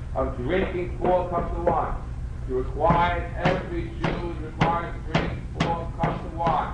of drinking 4 cups of wine. You require, every Jew is required to drink 4 cups of wine.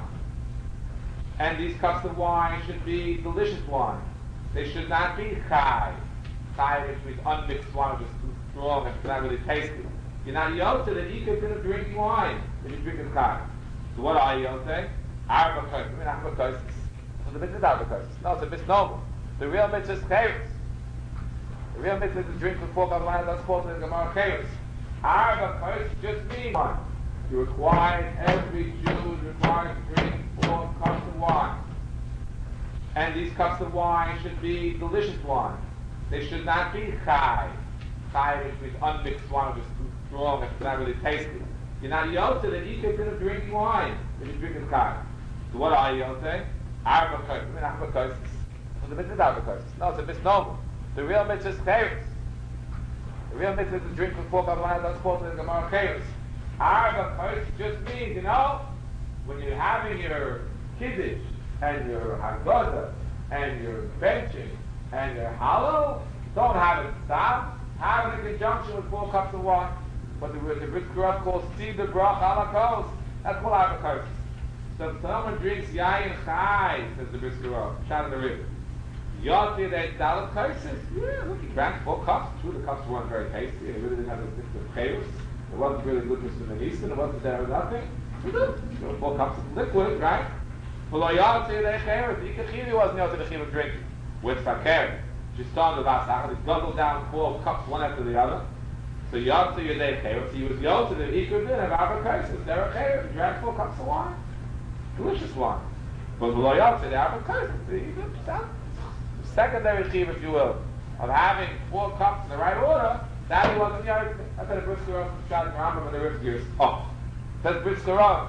And these cups of wine should be delicious wine. They should not be chai. Chai, which means unmixed wine, which is too strong and it's not really tasty. You're not yotze that you can drink wine if you drink a chai. So what are you yotze? Arba kosis. I mean, arba kosis. So the mitzvah is arba kosis. No, it's a misnomer. The real mitzvah is chayris. The real mitzvah is to drink for 4 cups of wine. That's called the Gemara chayris. Arba kosis just means wine. You require, every Jew is required to drink 4 cups of wine. And these cups of wine should be delicious wine. They should not be chai. Chai, which means unmixed wine, which is too strong and it's not really tasty. You're not yotze that you can drink wine if you drink a chai. So what are you yotze? Arba kosis. I mean, arba kosis. So the mitzvah is arba kosis. No, it's a misnomer. The real mitzvah is chayris. The real mitzvah is to drink for 4 cups of wine. That's called the Gemara chayris. Arba kosis just means, when you're having your kiddush and your haggadah and your benching and your halal, don't have it stop. Have it in conjunction with 4 cups of wine. What the Brisker Rav calls Sida Brach ala Kos. That's called arba kosis. So if someone drinks yayin chai, says the Brisker Rav, shout in the river. Yotzi they dalat kosis. Yeah, look, he drank 4 cups. True, the cups weren't very tasty. They really didn't have the mix of chaos. It wasn't really good for some medicine. It wasn't there or nothing. 4 cups of liquid, right? Well, yotzi they chayres. The Ikachiri wasn't yotzi the chiyuv of drinking. With sakher. She started the vasach. He guzzled down 4 cups one after the other. So yotzi yodei chayres. He was yotzi that he could have arba kosis. They were chayres. He drank 4 cups of wine. Delicious wine. But below yotzi the arba kosis. Secondary chiyuv, if you will, of having 4 cups in the right order, that he wasn't yotzi. I said a Brisker Rav shouting Rambam and the Riv's gears. Oh, says Brisker Rav.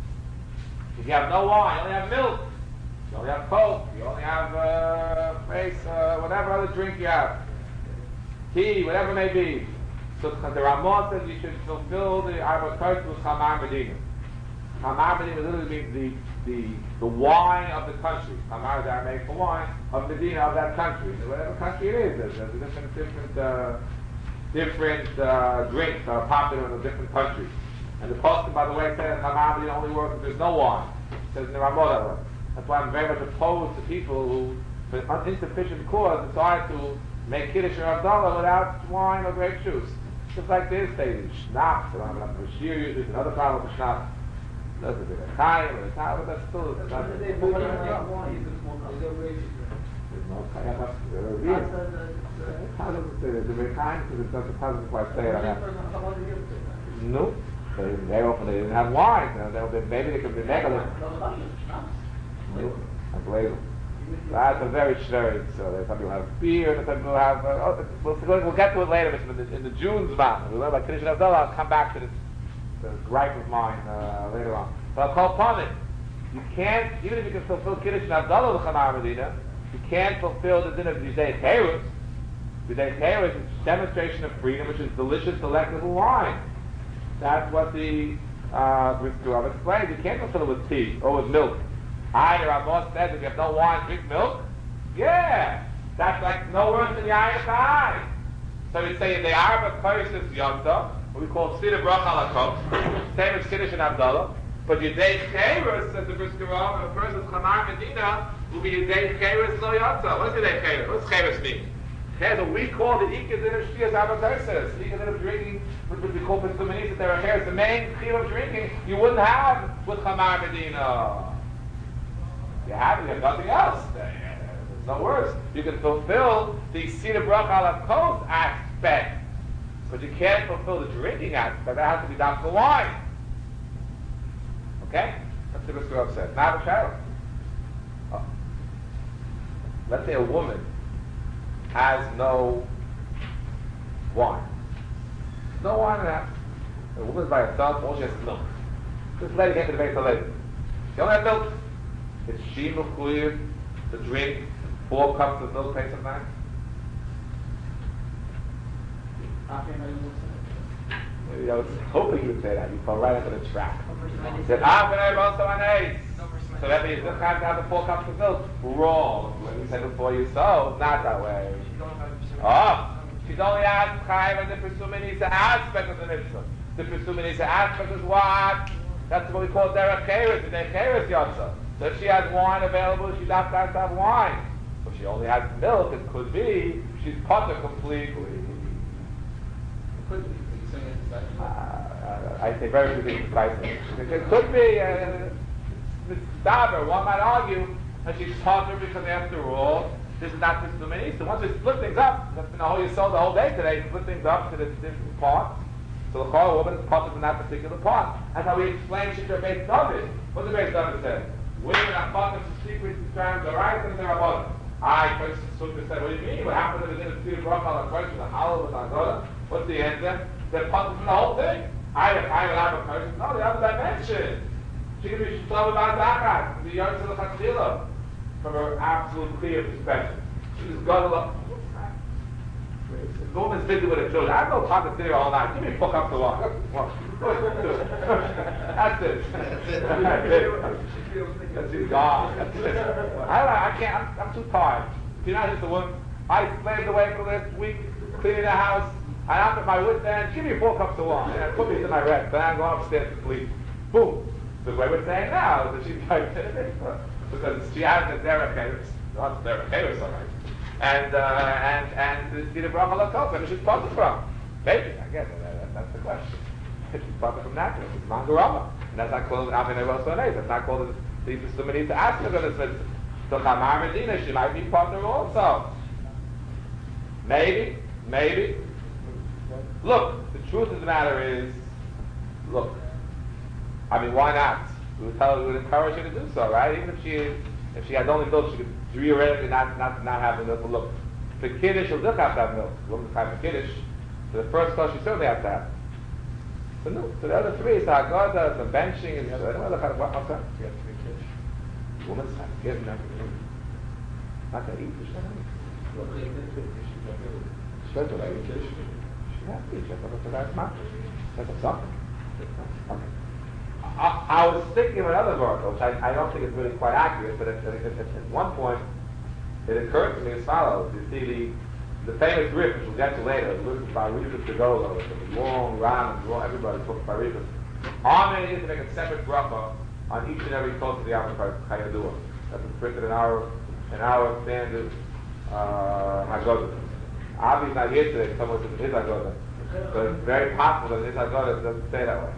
If you have no wine, you only have milk. You only have Coke. You only have whatever other drink you have, tea, whatever it may be. So the Ramah says you should fulfill the arba kosis with Chamar Medina. Chamar Medina literally means the wine of the country. Chamar is Aramaic for wine of Medina, of that country. Whatever country it is, there's different drinks that are popular in a different country. And the Pasuk, by the way, says Chamar Medina only works if there's no wine. It says in the Ramah that way. That's why I'm very much opposed to people who, for insufficient cause, decide to make Kiddush or Havdalah without wine or grape juice. Just like this, they schnapps, they don't have enough for shear usually, it's another problem with schnapps. That's a bit of time, but that's still... There's no doesn't quite say it. No. Very often they didn't have wine. Maybe they could be megalith. That's a very shvery. So some people have beer, some people have. We'll get to it later. In the June Zman, we learn about Kiddush and Havdalah. I'll come back to this gripe of mine later on. But I'll call upon it. You can't, even if you can fulfill Kiddush and Havdalah with Chamar Medina, you can't fulfill the din of Yudei Cherus. Yudei Cherus is a demonstration of freedom, which is delicious, delectable wine. That's what the Brisker Rav explains. You can't fulfill it with tea or with milk. The Ramah says if you have no wine, drink milk. Yeah, that's like no worse than Yayin Chai. So we say the arba kosis yotza, what we call Sida Brach ala Kos, same as Kiddush and Havdalah. But Yudei Cherus, says the Brisker Rav, a person's Chamar Medina will be Yudei Cherus lo yotza. What's Yudei Cherus? What's Cherus mean? Here's what we call the Ikadin of Shvias arba kosis. The Ikadin of drinking, which we call Pesumaniz, that there are hairs. The main chiyuv of drinking you wouldn't have with Chamar Medina. You have nothing else. It's no worse. You can fulfill the Sida Brach ala Kos aspect, but you can't fulfill the drinking aspect. That has to be done for wine. Okay? That's what the Brisker Rav says. Now, a let's say a woman has no wine. No wine in the house. The woman's by herself, all she has is milk. This lady came to the base of lady. She don't have milk. Is she mechuyev to drink 4 cups of milk Pesach night? I was hoping you would say that. You fall right into the trap. He said, so that means this time to have the 4 cups of milk. Wrong. When we said before you so, not that way. She's only asked Chayiv and the Pesuminisa aspect of the mitzvah. The Pesuminisa aspect is what? That's what we call Derech Cheres, the Derech Cheres Yotza. So if she has wine available, she has to have wine. If she only has milk, it could be she's potter completely. It could be. I say very few things precisely. It could be Daber. One might argue that she's potter because after all, this is not just the mini. So once we split things up, that's been the whole Yisod the whole day today, split things up to the different parts. So the Chol woman is potter from that particular part. That's how we explain Shikra Beis David. What the Beis David said? Women are potter to secret terms, the right and the Rabbanon. First Sukkah said, what do you mean? What happened if it's in a Bracha on a question, a halal with Agoda? What's the answer? They're potter from the whole thing. I would have a person. No, the other dimension. She can be Shlav about Zakat, the Yom Tzil Chatzila, from her absolute clear perspective. She just got a lot. The woman's busy with her children. I have no time to sit here all night. Give me a book up to walk. That's it. That's it. God. That's it. I can't. I'm too tired. You're not just a woman. I slaved away for the last week cleaning the house. I'm at my wit's end. Give me 4 cups of wine. And put me to my rest. Then I go upstairs to sleep. Boom. The way we're saying now is that she's like, because she has the Derech Cheres. Not the Derech Cheres, all right. And the Bracha Lakov, and she's potter from. Maybe, I guess, that's the question. She's potter from that, it's Mangarama. And that's not called Amin Evel Sonei. That's not called the somebody to ask her this mitzvah. So Chamar Medina, she might be potter also. Maybe. Look, the truth of the matter is, look, I mean, why not? We would encourage her to do so, right? Even if she has only milk, she could theoretically not have the milk. Look, for Kiddush, she'll just have to have milk. The woman's time for Kiddush. For the first class, she certainly has to have. So no, so the other 3 is the Haggadah, the benching, and the other kind of what? Okay. She has to be Kiddush. The woman's time to give them. Not to eat. She has to eat. I was thinking of another Baruch, which I don't think is really quite accurate, but at one point it occurred to me as follows. You see the famous riff, which we'll get to later, it was by Rivas to Gola, with a long round and everybody talks by Rivas. Our main is to make a separate bracha on each and every course of the Avos Chayadua. That's printed in our standard Haggadah. Avi's not here today, someone says his Haggadah. So it's very possible that his Haggadah doesn't say that way.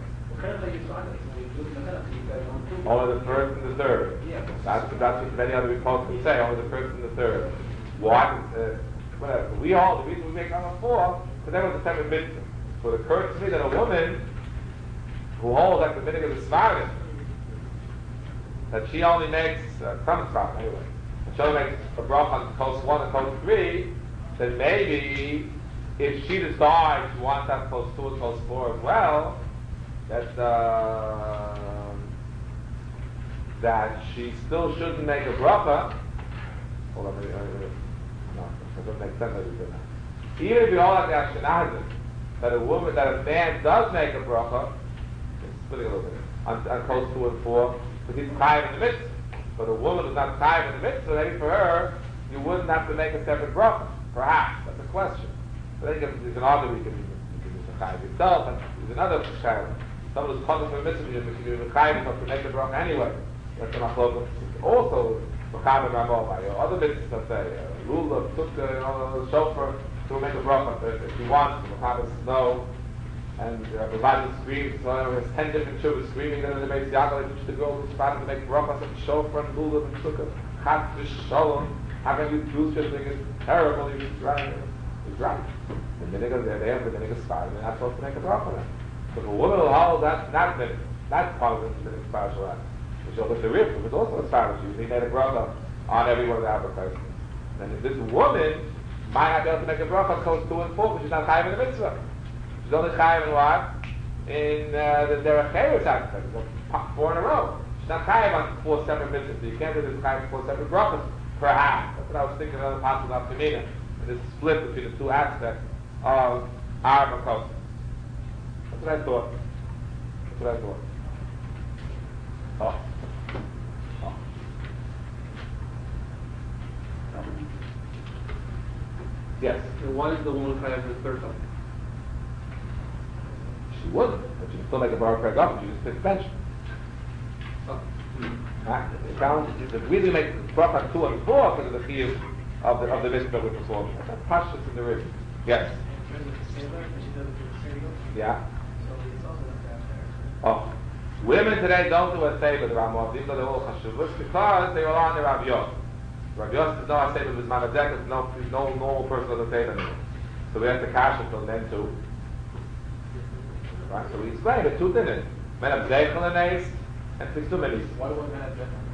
Only the first and the third. That's what many other reports can say, only the first and the third. Why? Whatever. The reason we make number 4, because that was a separate mitzvah. So it occurs to me that a woman who holds like the mitzvah of the Smarim, that she only makes, some Smarim anyway, and she only makes a bracha on coast 1 and coast 3, then maybe if she decides she wants to have coast 2 and coast 4 as well, that she still shouldn't make a bracha. Hold on, no, that doesn't make sense. Even if you hold like the Ashkenazim, that a man does make a bracha, splitting a little bit, on coast 2 and 4, because he's chayav in the mitzvah. But a woman is not chayav in the mitzvah, maybe for her, you wouldn't have to make a separate bracha. Perhaps, that's a question. But then you can argue you can do the chayav yourself, and there's another chayav. Someone who's caught for a mitzvah, you can chayav to make the bracha anyway. That's an achlokas. Also, Mechaber Ramah by other mitzvahs, let's say, Lulav, Tukkah, Shofar, to make a bracha. If you want, Mechaber says no, and the Bible screams, so there's 10 different children screaming, then the Beis Yaakov teaches the girl who's trying to make bracha, and Shofar, and Lulav, and Tukkah, Chas v'Shalom. How can you do such a thing? It's terrible. He's right. He's right. The minhag, they have the minhag of Sfar, they're not supposed to make a bracha then. So if a woman will hold that, not minhag, that's part of the minhag of Sfar Shalom. So with the rib, it was also a Sfar Shalom. He made a bracha on every one of the advertisements. Then if this woman might not be able to make a bracha on codes 2 and 4, but she's not chayav in the mitzvah. She's only chayav in what? In the Derech Cheres aspect. 4 in a row. She's not chayav on 4 separate mitzvahs. So you can't do this chayav 4 separate brachas. Perhaps. That's what I was thinking of the possible Aftamina. This split between the 2 aspects of our Makos. That's what I thought. Oh. Yes. And why is the woman chayav the third time? She wouldn't, but she can still make a bar crack up, she just takes pension. Oh. Right? The reason we make bracha 2 and 4 because of the chiyuv of the mitzvah we're performing. That's pashtus in the rib. Yes. Yeah. Oh, women today don't do a seder the Ramah, even though they're all chashuvos, because they rely on the Rav Yosef. Rav Yosef is not a seder with manadek, no normal person does a seder anymore. So we have to cash it from them too. Right? So we explain the two dinners. Men have zeichel and ace, and pisumenis. Why do women have that?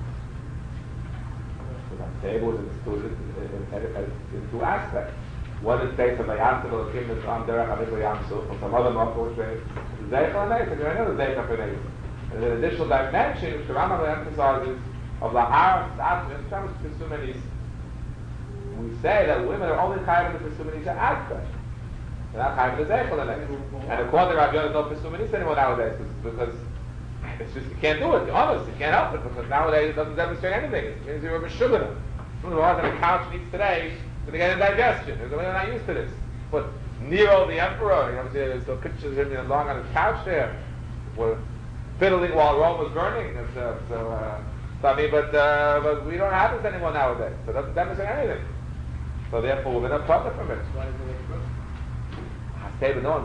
Table is in two aspects. One is based on Vayamsu or Kim is on Derech Avik Vayamsu, or some other Mokkah which is Zeichel and Eis, and you're another Zeichel and Eis. And an additional dimension which the Rambam emphasizes of Lahar, Tzad, in terms of Pesumenis, we say that women are only chayav in the Pesumenis aspect. They're not chayav in the Zeichel and Eis. And according to Rav Yonah, there's no Pesumenis anymore nowadays, because it's just, you can't do it, you're honest, you can't help it, because nowadays it doesn't demonstrate anything. It means you're a sugar. Someone who has on a couch and eats today, going to get indigestion. They're not used to this. But Nero the emperor, there's no pictures of him lying on his couch there, were fiddling while Rome was burning. But we don't have this anymore nowadays. So it doesn't demonstrate anything. So therefore, we're going to profit from it. Why does it make a bracha?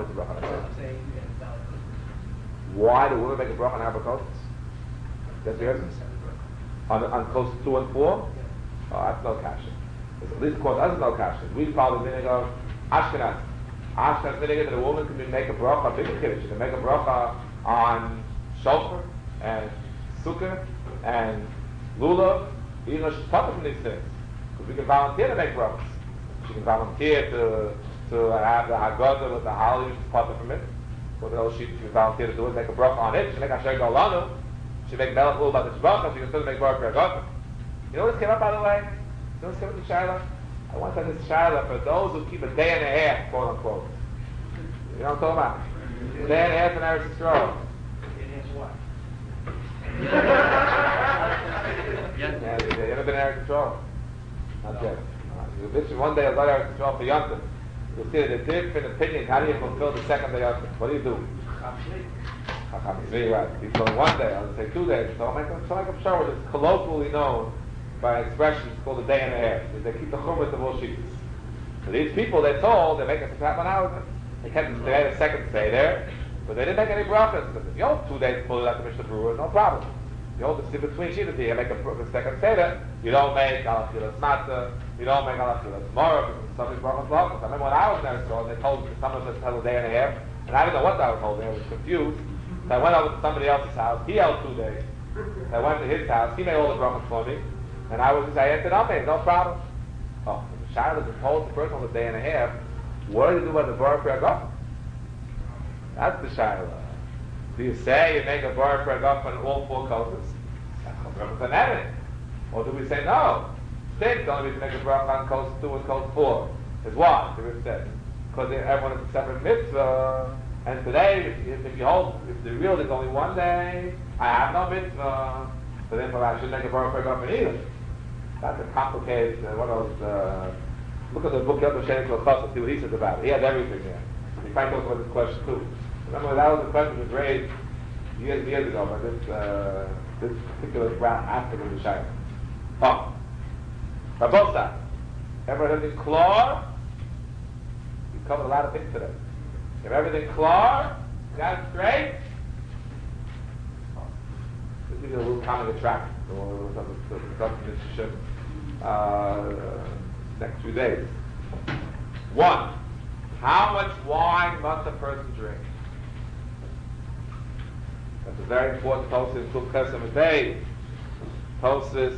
Why do women make a bracha on Habakkuk? That's the answer. On close 2 and 4? Oh, that's no kasha. At least called us no kasha. We follow the meaning of Ashkenaz. Ashkenaz meaning that a woman can make a bracha, a bigger kiddush. She can make a bracha on shofar and sukkah and lulav, even though she's taught from these things. Because we can volunteer to make brachas. She can volunteer to have the Haggadah with the Hallel, which is part from it. What else she can volunteer to do is make a bracha on it. She can make Asher Golanu. She can make Melech Ul about this bracha. She can still make Baruch Haggadah. You know what this came up, by the way? You know what this came up with the Shaila? I want to say this Shaila for those who keep a day and a half, quote unquote. You know what I'm talking about? A day and a half in Eretz Yisrael. Yeah, you ever been in Eretz Yisrael? Not yet. You visit one day, I'll go to Eretz Yisrael for Yontif. You'll see the different opinions. How do you fulfill the second day Yontif? What do you do? Right. People one day, I'll say 2 days. So I'm sure it's colloquially known by expressions called a day and a half. They keep the chumrah of all sheets. So these people, they're told, they make a happen out. They had a second stay there, but they didn't make any brachas. You hold 2 days to pull it out the Mishnah Berurah, no problem. You hold the between sheets here, you make a second stay there. You don't make alafilas matzah, you don't make alafilas maror, because some of these brachas locals. I remember when I was there, so they told some of us held a day and a half, and I didn't know what I was holding, I was confused. So I went over to somebody else's house, he held 2 days. So I went to his house, he made all the brachas for me, and I was just, I answered, okay, no problem. Oh, the Shaila is told the person on the day and a half, what do you do about the Baruch Haggadah? That's the Shaila. Do you say you make a Baruch Haggadah on all 4 kosses? Or do we say no? Six, only we can make a Baruch on kos 2 and kos 4. Is why? The Rif said. Because everyone is a separate mitzvah. And today, if the real is only 1 day, I have no mitzvah. So therefore I should make a Baruch Haggadah either. That's a complicated, look at the book Yad Vashem Klachos and see what he says about it. He has everything there. He finds talks about this question too. Remember that was the question that was raised years ago by this particular aspect of the Shaila. Oh. Rabosa. Everyone has been clear? We covered a lot of things today. If everything clear, got it straight? Let's give you a little common attraction. Next few days. 1. How much wine must a person drink? That's a very important tosis in Kuf Chesem Bey. Tosis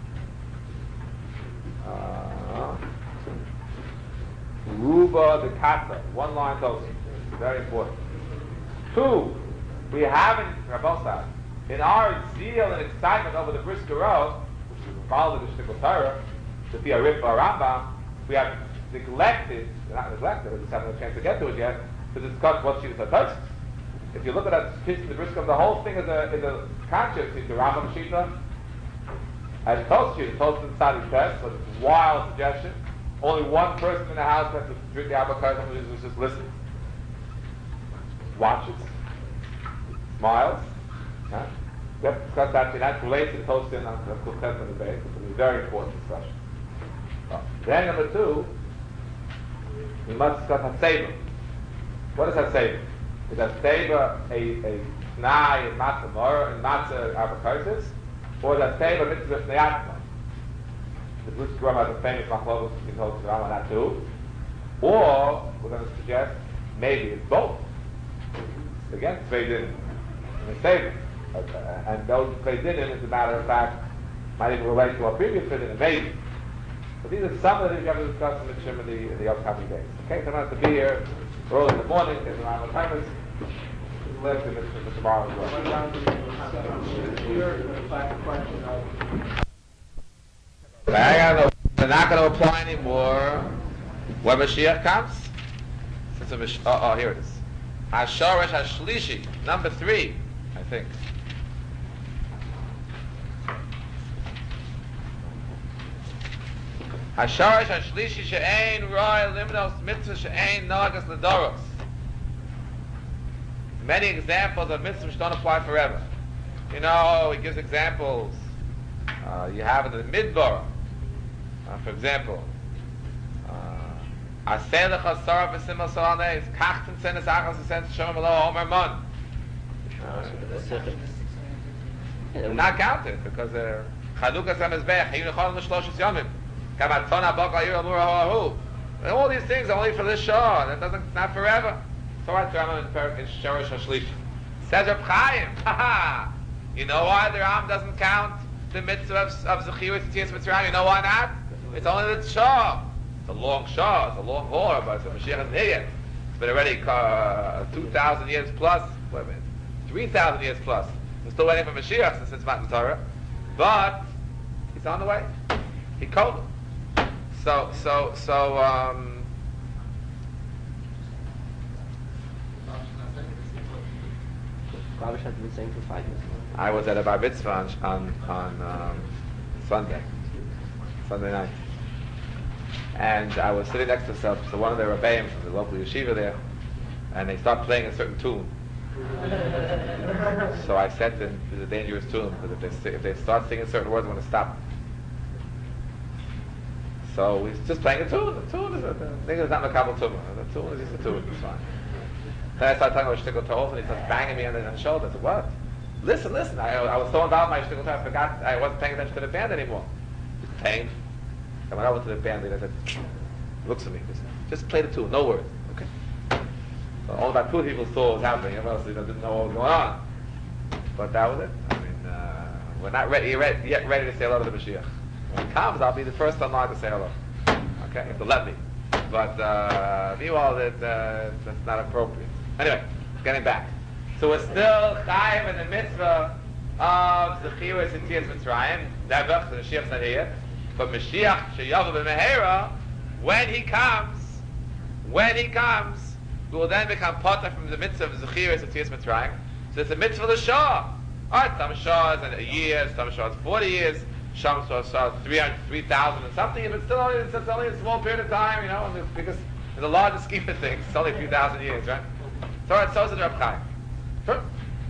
Ruba de Kata. 1 line tosis. Very important. 2. We haven't, Rabosa, in our zeal and excitement over the Brisker Road, which we follow the Shtikul Torah, to be a Rif or Rambam, we have neglected, not neglected, we just haven't had a chance to get to it yet, to discuss what she was a. If you look at that piece of the Brisker, the whole thing is a conscious, the Rambam Shita, as Tosh Shita, Tosh and Sadi Test, but it's a wild suggestion, Only one person in the house has to drink the avocado, somebody who's just listening. Watches, smiles. Huh? We have to discuss that. That relates to Tosin on the Kulchet of the base. It's a very important discussion. Then number two, we must discuss Hatseva. What is Hatseva? Is Hatseva a Tnai in Matzah Mor and Matzah Avokaitis? Or is Hatseva Mitzvah Fnei the Bruce Grum has a famous Machlokes between Tosin and on that too. Or, we're going to suggest, maybe it's both. Again, Tzveidin and Hatseva. And those Tzveidinim, as a matter of fact, might even relate to our previous Tzveidinim, maybe. But these are some of the things we have to discuss in the Shim in the upcoming days. Okay, so I'm going to have to be here early in the morning, get around the timers. Let's do this for tomorrow as well. They're not going to apply anymore when Mashiach comes. Here it is. Hashorish Hashlishi, number 3, I think. Hasharish Hashlishi she'ein roy limnos mitzvah she'ein nagas ledoros. Many examples of mitzvahs don't apply forever. You know, he gives examples. You have it in the Midbar. For example, Aseh lecha sarah v'simel so'aneis kachten senes achas v'senes shomem alo omer mon. Not counted because Chanukas HaMizbech Hayun Echon L'Shloshes Yomim Kamatzon HaBok Ha'ir Amur HaHahu. And all these things are only for this Shah. That doesn't, it's not forever. So I tell him in Shorish HaShlish. Says Reb Chaim, you know why the Ram doesn't count the mitzvah of Zechirus and Tzias Mitzrayim? You know why not? It's only the Shah. It's a long Shah, it's a long Hor, but the Mashiach isn't here yet. It's been already 2,000 years plus, 3,000 years plus. We're still waiting for Mashiach since it's Matan Torah. But he's on the way. He called him. Ravish had been saying for 5 years. I was at a bar mitzvah on Sunday night, and I was sitting next to so one of the rebbeim from the local yeshiva there, and they start playing a certain tune. So I said to them, "It's a dangerous tune because if they start singing certain words, I'm going to stop." So he's just playing a tune. The tune is a thing is not a kabel tumah. The tune is just a tune. It's fine. Then I started talking about shtickle tov, and he starts banging me on the shoulder. I said, "What? Listen. I was so involved in my shtickle tov, I forgot I wasn't paying attention to the band anymore." He's playing. I went over to the band leader. I said, looks at me. He said, "Just play the tune, no words." Okay. So only about 2 people saw what was happening. Everyone else didn't know what was going on. But that was it. I mean, we're not yet ready to say hello to the Mashiach. When he comes, I'll be the first online to say hello. Okay, if they'll let me. But meanwhile, that's not appropriate. Anyway, getting back. So we're still chayiv in the mitzvah of Zechirus and Tzias Mitzrayim. Never, so the Mashiach's not here yet. But Mashiach sheyavu b'mehera, when he comes, we will then become potter from the mitzvah of Zechirus and Tzias Mitzrayim. So it's a mitzvah of the Shah. Alright, some Shahs in a year, some Shahs 40 years, some Shahs 3,000 and something, but still it's only a small period of time, you know, because in the larger scheme of things, it's only a few thousand years, right? So is the Reb Chaim. Sure.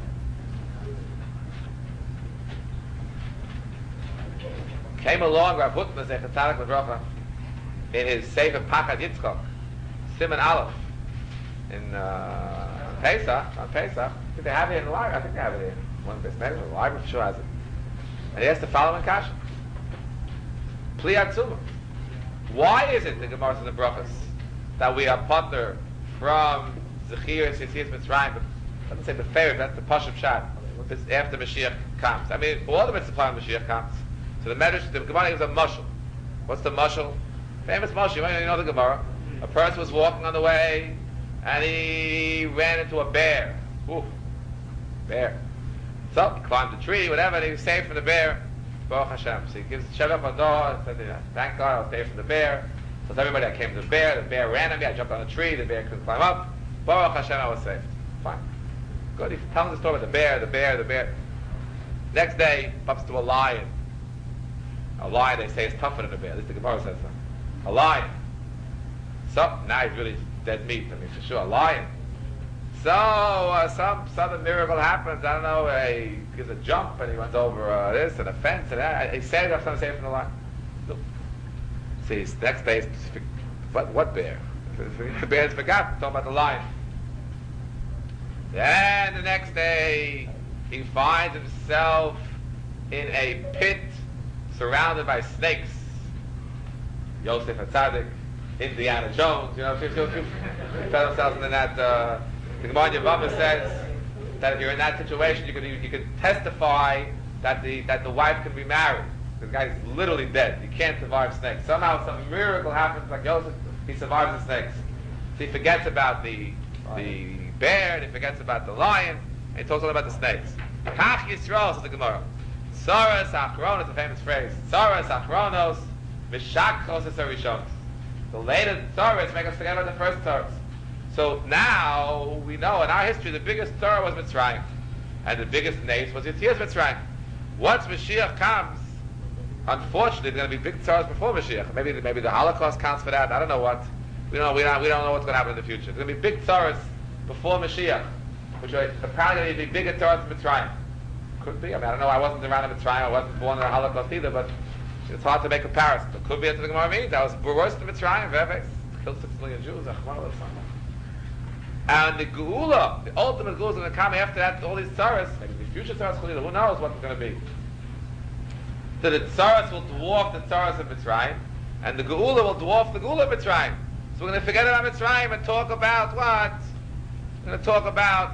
Came along Rav Hutner Zecher Tzadik L'Bracha in his Sefer Pachad Yitzchak, Siman Aleph, in Pesach, on Pesach. I think they have it in the library. I think they have it in one of the library for sure has it. And he has the following kasha. Pli Atzuma. Why is it the Gemara says in the Brachas that we are partner from Zechirus and Tzias Mitzrayim? But doesn't say the favorite. That's the Pashup Shad. It's after Mashiach comes. I mean, all the mitzvah when Mashiach comes. So the Gemara gives a mashal. What's the mashal? Famous mashal. You know the Gemara. A person was walking on the way, and he ran into a bear. Ooh, bear. So he climbed a tree, whatever, and he was saved from the bear. Baruch Hashem. So he gives Shevach Ador and said, "Thank God, I was saved from the bear." So tells everybody I came to the bear ran at me, I jumped on a tree, the bear couldn't climb up. Baruch Hashem, I was saved. Fine. Good. He's telling the story about the bear. Next day, bumps to a lion. A lion, they say, is tougher than a bear. At least the Gemara says so. A lion. So now he's really dead meat. I mean, for sure, a lion. So some sudden miracle happens. I don't know. He gives a jump and he runs over this and a fence and that. He saves up something from the lion. No. See, next day, what bear? The bear's forgotten. Talking about the lion. Then the next day, he finds himself in a pit surrounded by snakes. Yosef HaTzadik, Indiana Jones, you know, if you fell themselves into that. The Gemara in Yevamah says that if you're in that situation, you could testify that the wife can be married. The guy's literally dead. He can't survive snakes. Somehow some miracle happens, like Yosef, he survives the snakes. So he forgets about the bear, and he forgets about the lion, and he talks all about the snakes. Kach Yisrael, says the Gemara. Tzaras Achronos, the famous phrase. Tzaras Achronos, Mishakchos Esarishonos. The later Tzaras make us forget about the first Tzaras. So now we know in our history the biggest Torah was Mitzrayim, and the biggest nace was Yetzias Mitzrayim. Once Mashiach comes, unfortunately, there's going to be big Torahs before Mashiach. Maybe the Holocaust counts for that. I don't know what. We don't know what's going to happen in the future. There's going to be big Torahs before Mashiach, which are apparently going to be bigger Torahs than Mitzrayim. Could be. I mean, I don't know. I wasn't around in Mitzrayim. I wasn't born in the Holocaust either, but it's hard to make comparison. It could be at the Gemara means that was worse than Mitzrayim. Killed 6 million Jews. And the Geula, the ultimate Geula, is going to come after that. All these tzaras, maybe the future tzaras, who knows what it's going to be. So the tzaras will dwarf the tzaras of Mitzrayim, and the Geula will dwarf the Geula of Mitzrayim. So we're going to forget about Mitzrayim and talk about what? We're going to talk about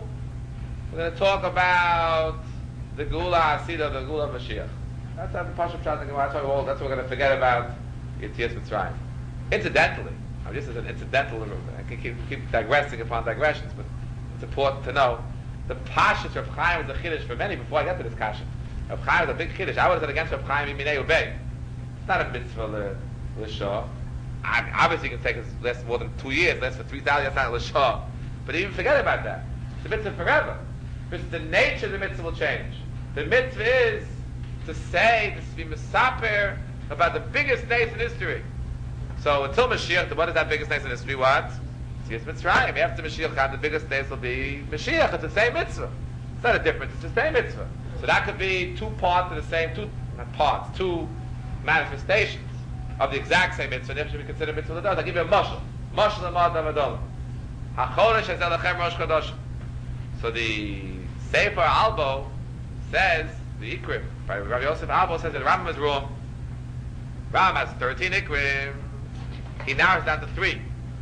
the Geula Hasidah, the Geula of Mashiach. That's how the Pashup Pshat. That's what we're going to forget about Yetzias Mitzrayim. Incidentally, this is an incidental. I can keep digressing upon digressions, but it's important to know the Pashas Rav Chaim is a chiddush for many. Before I get to this kasha, Rav Chaim is a big chiddush. I would have said against Rav Chaim Yiminei Ubei. It's not a mitzvah l'shah. Obviously, it can take us less more than 2 years, less for 3,000 years, not l'shah. But even forget about that. The mitzvah forever, because the nature of the mitzvah will change. The mitzvah is to say, to be misaper about the biggest days in history. So until Mashiach, what is that biggest days in history? What? It's Mitzrayim. After Mashiach, the biggest days will be Mashiach. It's the same mitzvah. It's not a difference. It's the same mitzvah. So that could be two parts of the same, two manifestations of the exact same mitzvah. And if we consider mitzvah l'dos, I'll give you a mashal. Mashal l'mad d'avadolah. HaChodesh es elechem rosh chodosh. So the Sefer Albo says, the Ikrim, by Rabbi Yosef Albo says that the Rambam is wrong. Rambam has 13 Ikrim. He narrows down to 3.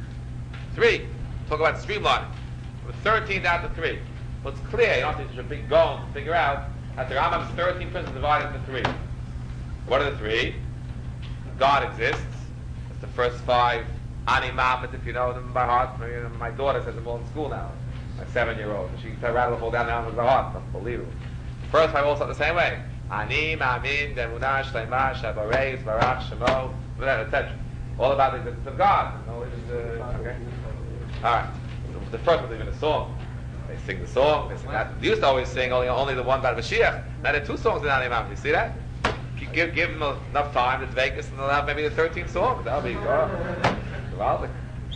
3. Talk about streamlining. From 13 down to 3. Well, it's clear. You don't have to big goal to figure out that the Rambam's 13 principles divided into 3. What are the 3? God exists. That's the first 5. Ani Mamet, if you know them by heart. My daughter says them all in school now. My 7-year-old. She can rattle the whole down now with by heart. Unbelievable. The first 5 all start the same way. Ani, Ma'amin, Demunah, Shleimah, Shabarei, Barach, Shemo, etc. All about the existence of God. Okay? Alright. The first one's even a song. They sing the song, they sing that. They used to always sing only the one about Mashiach. Now there are 2 songs in Ani Mamet. You see that? Give them enough time, it's Vegas, and they'll have maybe the 13 songs. That'll be good.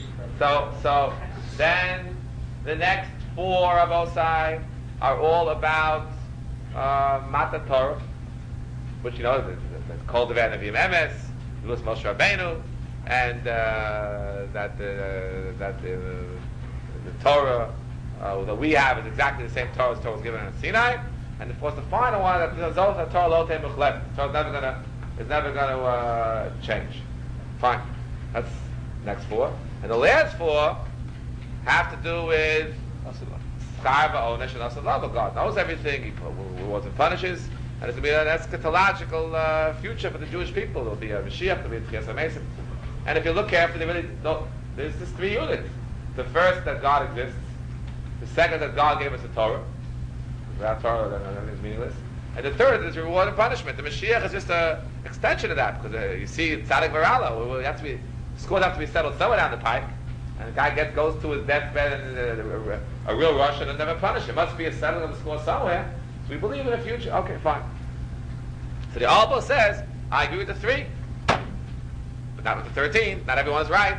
So then the next 4 of Osai are all about Matan Torah, which you know it's called the Van Avim Emes, Luz Moshe Rabbeinu, and that the Torah that we have is exactly the same Torah as Torah was given in Sinai, and of course the final one that the Torah Lo Tei Muchlef. The Torah is never gonna change. Fine, that's the next 4, and the last 4 have to do with Chayva Onesh and Asalah. God knows everything. He rewards and punishes. And it's going to be an eschatological future for the Jewish people. There will be a Mashiach, there will be a Tchias HaMesim. And if you look carefully, there's just 3 units. The first, that God exists. The second, that God gave us the Torah. Without Torah, then it's meaningless. And the third is reward and punishment. The Mashiach is just an extension of that. Because you see, Tzaddik Varala, scores have to be settled somewhere down the pike. And the guy goes to his deathbed and a real Russian and never punished. There must be a settling of the score somewhere. So we believe in the future. Okay, fine. So the Albo says, I agree with the 3, but not with the 13. Not everyone's right.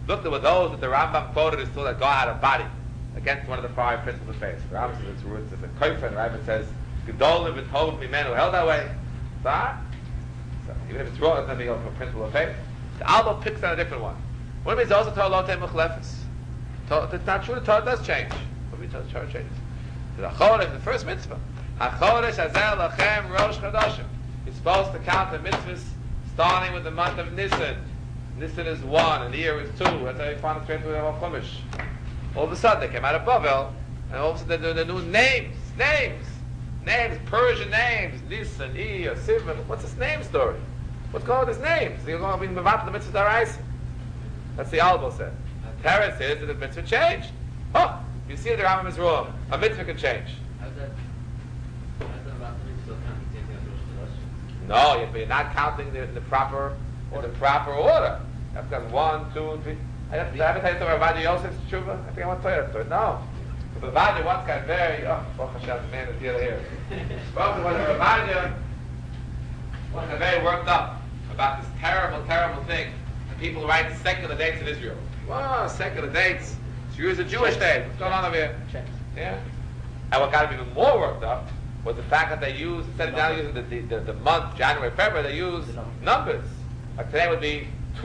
Look, there were those that the Rambam quoted as still that God had a body against one of the five principles of faith. The Rambam says it's roots as a koifer, and the Rambam says, Gedolim v'tov mimenu held that way. So even if it's wrong, it's not the principle of faith. The Alba picks on a different one. What means also Torah lotem mechlefes? It's not true. The Torah does change. What means the Torah changes? The Chodesh, the first mitzvah. HaChodesh hazel lachem rosh chodashim. You're supposed to count the mitzvahs starting with the month of Nisan. Nisan is 1, and the year is 2. That's how you find it straight through the Chumash. All of a sudden, they came out of Bavel, and all of a sudden, they're new names, Persian names, Nisan, or Sivan. What's this name story? What's going on with his names? You're going to be mevat the mitzvah daraisa. That's the Albo said. Teretz says that the mitzvah changed. Oh, you see the Rambam is wrong. A mitzvah can change. How's that about the mitzvah counting No, you're not counting in the proper order. You have to have 1, 2, 3. I have to tell you something about Vadia Yosef's tshuva. I think I want to tell you that story. No. But Vadia once got very, Baruch Hashem, the man is here. Spoke to one of Vadia once got very worked up about this terrible, terrible thing. And people write secular dates in Israel. Wow, secular dates. It's a Jewish date. What's going on over here? Yeah. And what got him even more worked up was the fact that they used, instead of now using the month, January, February, they used numbers. Like today would be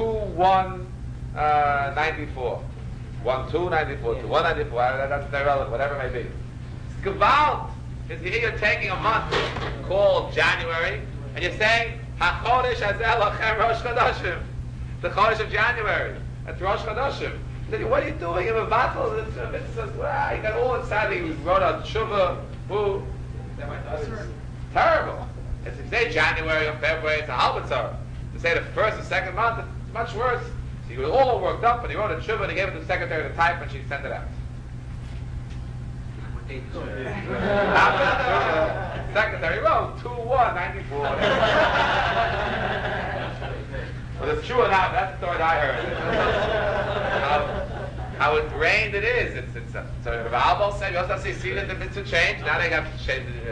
2-1-94. 1-2-94, 2-1-94, that's irrelevant, whatever it may be. Gewalt is you're taking a month called January, and you're saying, HaChodesh hazel lachem Rosh Chodashim. The Chodesh of January. That's Rosh Chodashim. What are you doing? You're a battle. He got all excited. He wrote on Tshuva. Boo. Terrible. If you say January or February, it's a halbatzar. To say the first or second month, it's much worse. So he was all worked up, and he wrote a Tshuva, and he gave it to the secretary to type, and she sent it out. Secretary wrote 2-1-94. Well, it's true enough. That's the story that I heard. How ingrained it is. So Rav Albal said, you also have to see that the mitzvah changed. Now they have to change it.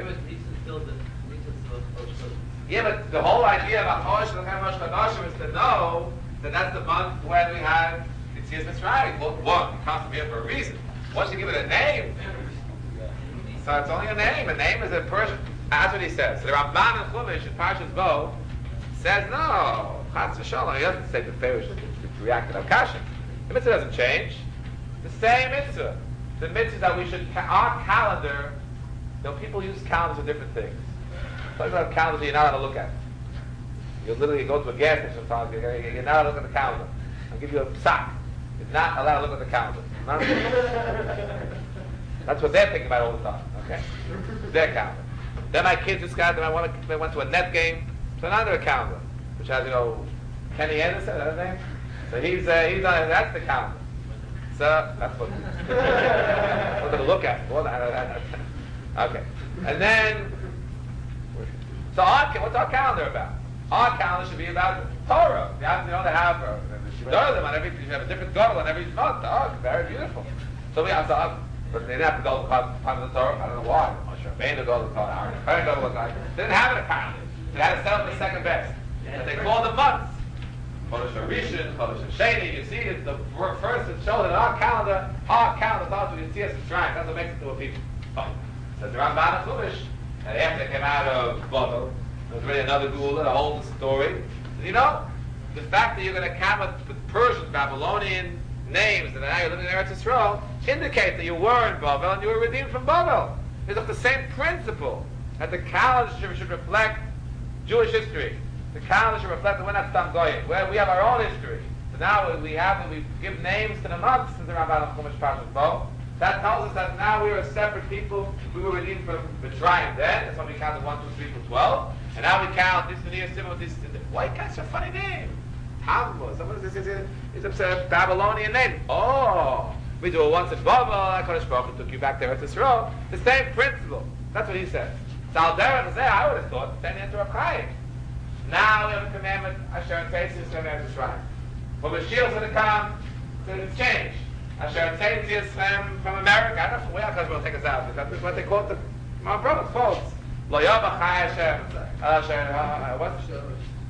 Yeah, but the whole idea of Chodesh Rosh Chodashim is to know that that's the month when we have Yitzias Mitzrayim. Well, one, it comes from here for a reason. Once you give it a name, so it's only a name. A name is a Persian. That's what he says. So the Ramban and Chumash in Parshas Bo says no. Chas v'shalom. He doesn't say the Pharaoh should react to Akasha. The mitzvah doesn't change. The same mitzvah. The mitzvah that we should, our calendar, people use calendars for different things. Talking about calendars that you're not allowed to look at. You literally go to a gas station sometimes, you're not allowed to look at the calendar. I'll give you a sock. You're not allowed to look at the calendar. That's what they're thinking about all the time, okay? Their calendar. Then my kids just got, they went to a net game, so now they're a calendar, which has, Kenny Anderson, is that his name? So he's on, that's the calendar. So, that's what we're going to look at. Okay. And then, so what's our calendar about? Our calendar should be about Torah. You have to have a different girdle on every month. Oh, very beautiful. So we have to, but they didn't have to go to the time of the Torah. I don't know why. They didn't go to the Torah. They didn't have it apparently. They had to settle the second best. And they called the months. Chodesh Rishon, Chodesh Sheni. You see, it's the first that shows that our calendar starts with Yitzias Mitzrayim. That's what makes it to a people. Oh. So the Ramban and Chumash, and after they came out of Bavel, there was really another Gula, a whole story. The fact that you're going to come with Persian, Babylonian names, and now you're living in Eretz Yisrael, indicates that you were in Bavel and you were redeemed from Bavel. It's the same principle that the calendar should reflect Jewish history. The calendar should reflect that we're not Stam Goyim. We have our own history. So now we give names to the months in the Ramban and Chumash Parshas Bo. That tells us that now we are a separate people. We were redeemed from Mitzrayim then. That's when we counted 1, 2, 3 to 12. And now we count this year, similar this. Why you got such a funny name? Tammuz. It's a Babylonian name. Oh, we do it once in Bavel. HaKadosh Baruch Hu took you back there to Israel. The same principle. That's what he says. So I would have thought, same answer of Chaim. Now we have a commandment, Asher and Tzeitzis is going to have Mitzrayim. When Mashiach is going to come, it's changed. Asher and Tzeitzis from America. I don't know from where HaKadosh will take us out. That's what they quote my brother quotes. Lo Yom Chai Hashem.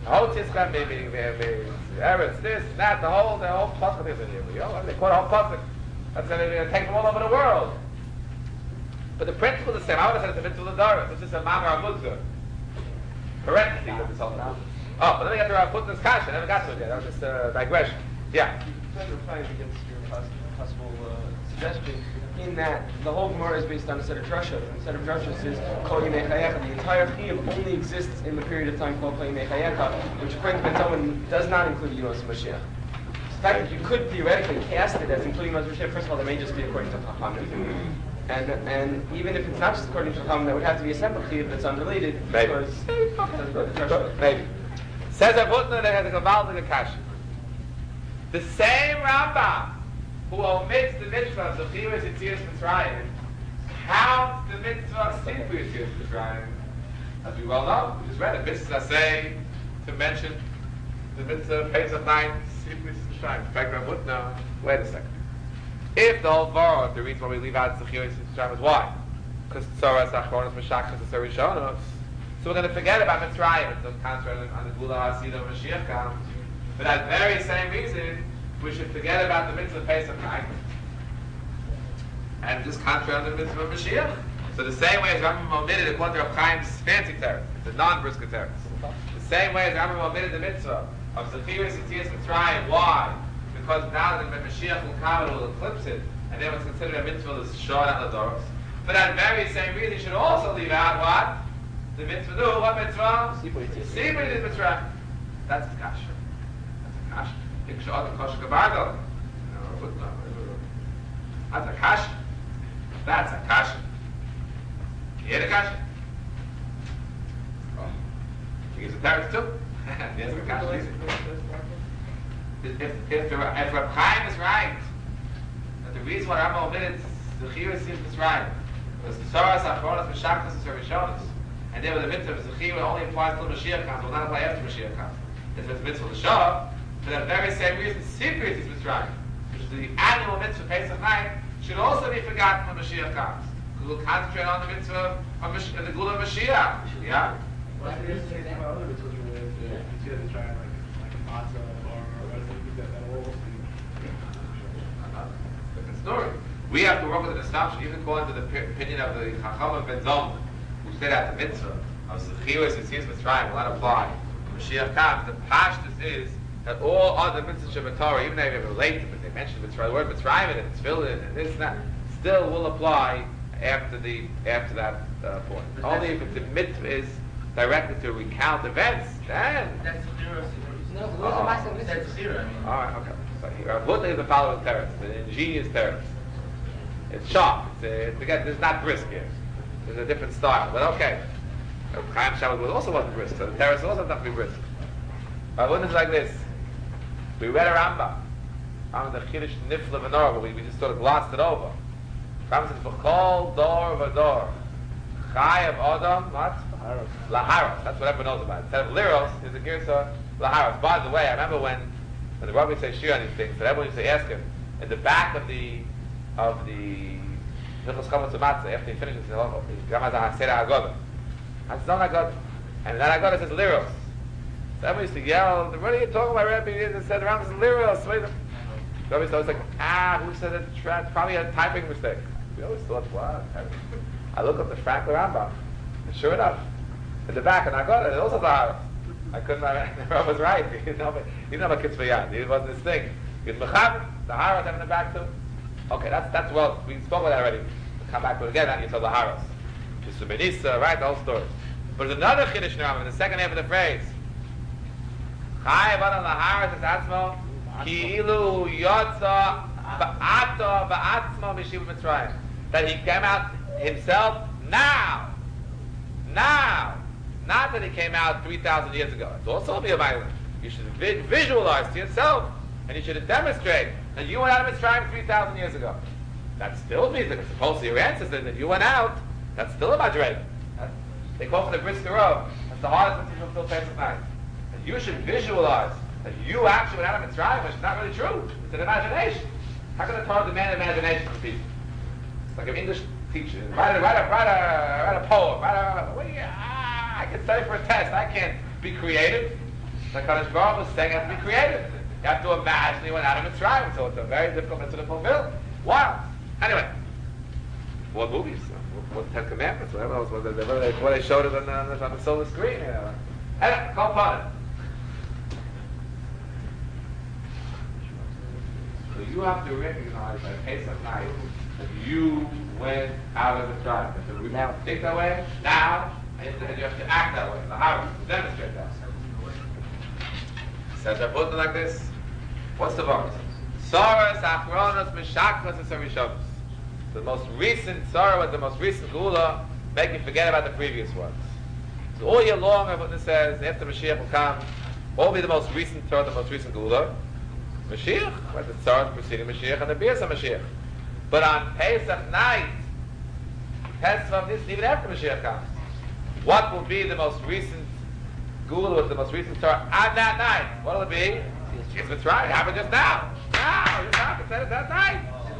Hotiska maybe Eretz, this, that, the whole pasuk is in here. You know, they quote a whole pasuk. That's going to take them all over the world. But the principle is the same. I would have said it's a mitzvah of the Doris. It's just a mamar amudza. Parentheses of this whole thing. Oh, but let me get to Rav Putner's kasha. I never got to it yet. That was just a digression. Yeah. I'm replying against your possible suggestion in that the whole Gemara is based on a set of drushas. And a set of drushas is Kol Yimei Chayecha. The entire chiyuv only exists in the period of time called Kol Yimei Chayecha, which according to Ben Talman does not include Yemos Mashiach. The fact that you could theoretically cast it as including Yemos Mashiach, first of all, that may just be according to Chachamim. And even if it's not just according to Chachamim, that would have to be a separate chiyuv that's unrelated because it doesn't go to drushas. Maybe. Says Rav Putner that has a gavaldige kasha. The same Rambam who omits the mitzvah of Zechirus Yetzias Mitzrayim counts the mitzvah of Sifri Yetzias Mitzrayim. As we well know, we just read it. Mitzvahs say to mention the mitzvah of Pesach 9, Sifri Yetzias Mitzrayim. In fact, Rav Putner, wait a second. If the whole Torah, the reason why we leave out Zechirus Yetzias Mitzrayim is why? Because Tzoras Achronos Meshachas is Rishonos. So we're going to forget about Mitzrayim. It's a concentrate on the Gula HaSida of Mashiach comes. For that very same reason, we should forget about the mitzvah of Pesach night and just concentrate on the mitzvah of Mashiach. So the same way as Rambam omitted according to Rav Chaim's fancy teretz, the non-brisker teretz. The same way as Rambam omitted the mitzvah of Zechirus Yetzias Mitzrayim. Why? Because now that Mashiach will come, it will eclipse it, and then it's considered a mitzvah that's short on the doors. For that very same reason, you should also leave out what? The mitzvah, no, what mitzvah? Sibur Yetzias Mitzrayim. That's the kasha. That's a kasha. That's a kasha. That's a kasha. You hear the kasha? Oh. He gives a teretz too. Yes, a kasha. If Rav Chaim is right, that the reason why Rambam omitted the Zechirus Yetzias Mitzrayim was the Tzoras Achronos Meshachas and Rishonos, and there was the mitzvah of Zechirus only applies till Mashiach comes, will not apply after Mashiach comes. It's a mitzvah of the Shah. For that very same reason, Sifri Yetzias Mitzrayim, which is the annual mitzvah Pesach night, should also be forgotten when Mashiach comes. Because we'll concentrate on the mitzvah of the Gula of Mashiach. Yeah? What's the reason for other mitzvahs related to Yetzias Mitzrayim, like a matzah or what is it that all Different story. We have to work with an assumption, even according to the opinion of the Chacham of Ben Zalman, who said that the mitzvah of Zechirus Yetzias Mitzrayim will not apply when Mashiach comes. The pashtus is that all other mitzvahs of Torah, even though they relate to it, they mention the word Mitzrayim and it's filled in and this and that, still will apply after that point. Only if the mitzvah is directed to recount events, then. That's zero. No, That's zero. All right, okay. So here, Putner is the follower of teretz, an ingenious teretz. It's sharp. It's not brisk here. There's a different style, but okay. Chaim Shabbos also wasn't brisk, so the teretz also doesn't have to be brisk. Putner is like this. We read a Rambam, the Chiddush Nifla V'Nor, but we just sort of glossed it over. Rambam says, "V'chol dor v'dor, Chai of Adam, what? Laharos. That's what everyone knows about. Instead of liros, is the girsa laharos. By the way, I remember when the Rabbi said shir on these things, that everyone used to ask him in the back of the Hilchos Chametz U'Matzah, after he finishes the Gamaz HaSeder Agoda. I said, "No, Agoda," and that Agoda says liros. So everyone used to yell, "What are you talking about, Rabbi?" He said, "Around this liros." Rabbi was like, who said it? It's probably a typing mistake. We always thought, what? I look up the Frank Rambam, and sure enough, in the back, and I got it. It also Laharos. I couldn't. I was right. He didn't know about Kitzvah Yad. It wasn't his thing. He was Mechaber. Laharos having the back too. Okay, that's well. We spoke about that already. We'll come back to it again. You saw Laharos. Subenisa, right? The whole story. But there's another Chiddush Rambam in the second half of the phrase. Chai Adam Laharos is Atzmo Ki'ilu Yotza Ba'ato Ba'atzmo Mishiv Mitzrayim. That he came out himself now. Not that he came out 3,000 years ago. It's also be a violence. You should visualize to yourself, and you should demonstrate that you went out of Mitzrayim 3,000 years ago. That still means that it's supposed to your ancestors that you went out. That's still a madreg. They call for the brisker row. That's the hardest thing to fulfill Pesach night. And you should visualize that you actually went out of Mitzrayim, which is not really true. It's an imagination. How can the Torah demand imagination from people? It's like an English teacher. Write a poem. I can study for a test. I can't be creative. The Kadosh Baruch was saying it has to be created. You have to imagine he went out of Mitzrayim, so it's a very difficult mitzvah to fulfill. Wow. Anyway, what movies? What Ten Commandments? Whatever else? What they showed it on the silver screen. You know. Anyway, call upon it. So you have to recognize that Pesach night that you went out of the tribe. You have to think that way now, and you have to act that way. So how to demonstrate that? Says I put it like this. What's the verse? Soras achronos mishakos esarishavos. The most recent sorrow with the most recent gula make you forget about the previous ones. So all year long, everyone says after Mashiach will come, what will be the most recent Torah, the most recent gula? Mashiach, where the Tzara is preceding Mashiach and the Bias of Mashiach. But on Pesach night, Pesach is even after Mashiach comes. What will be the most recent Gula with the most recent Torah on that night? What will it be? It's Mitzrayim. It happened just now. Now, just happened. Said it that night.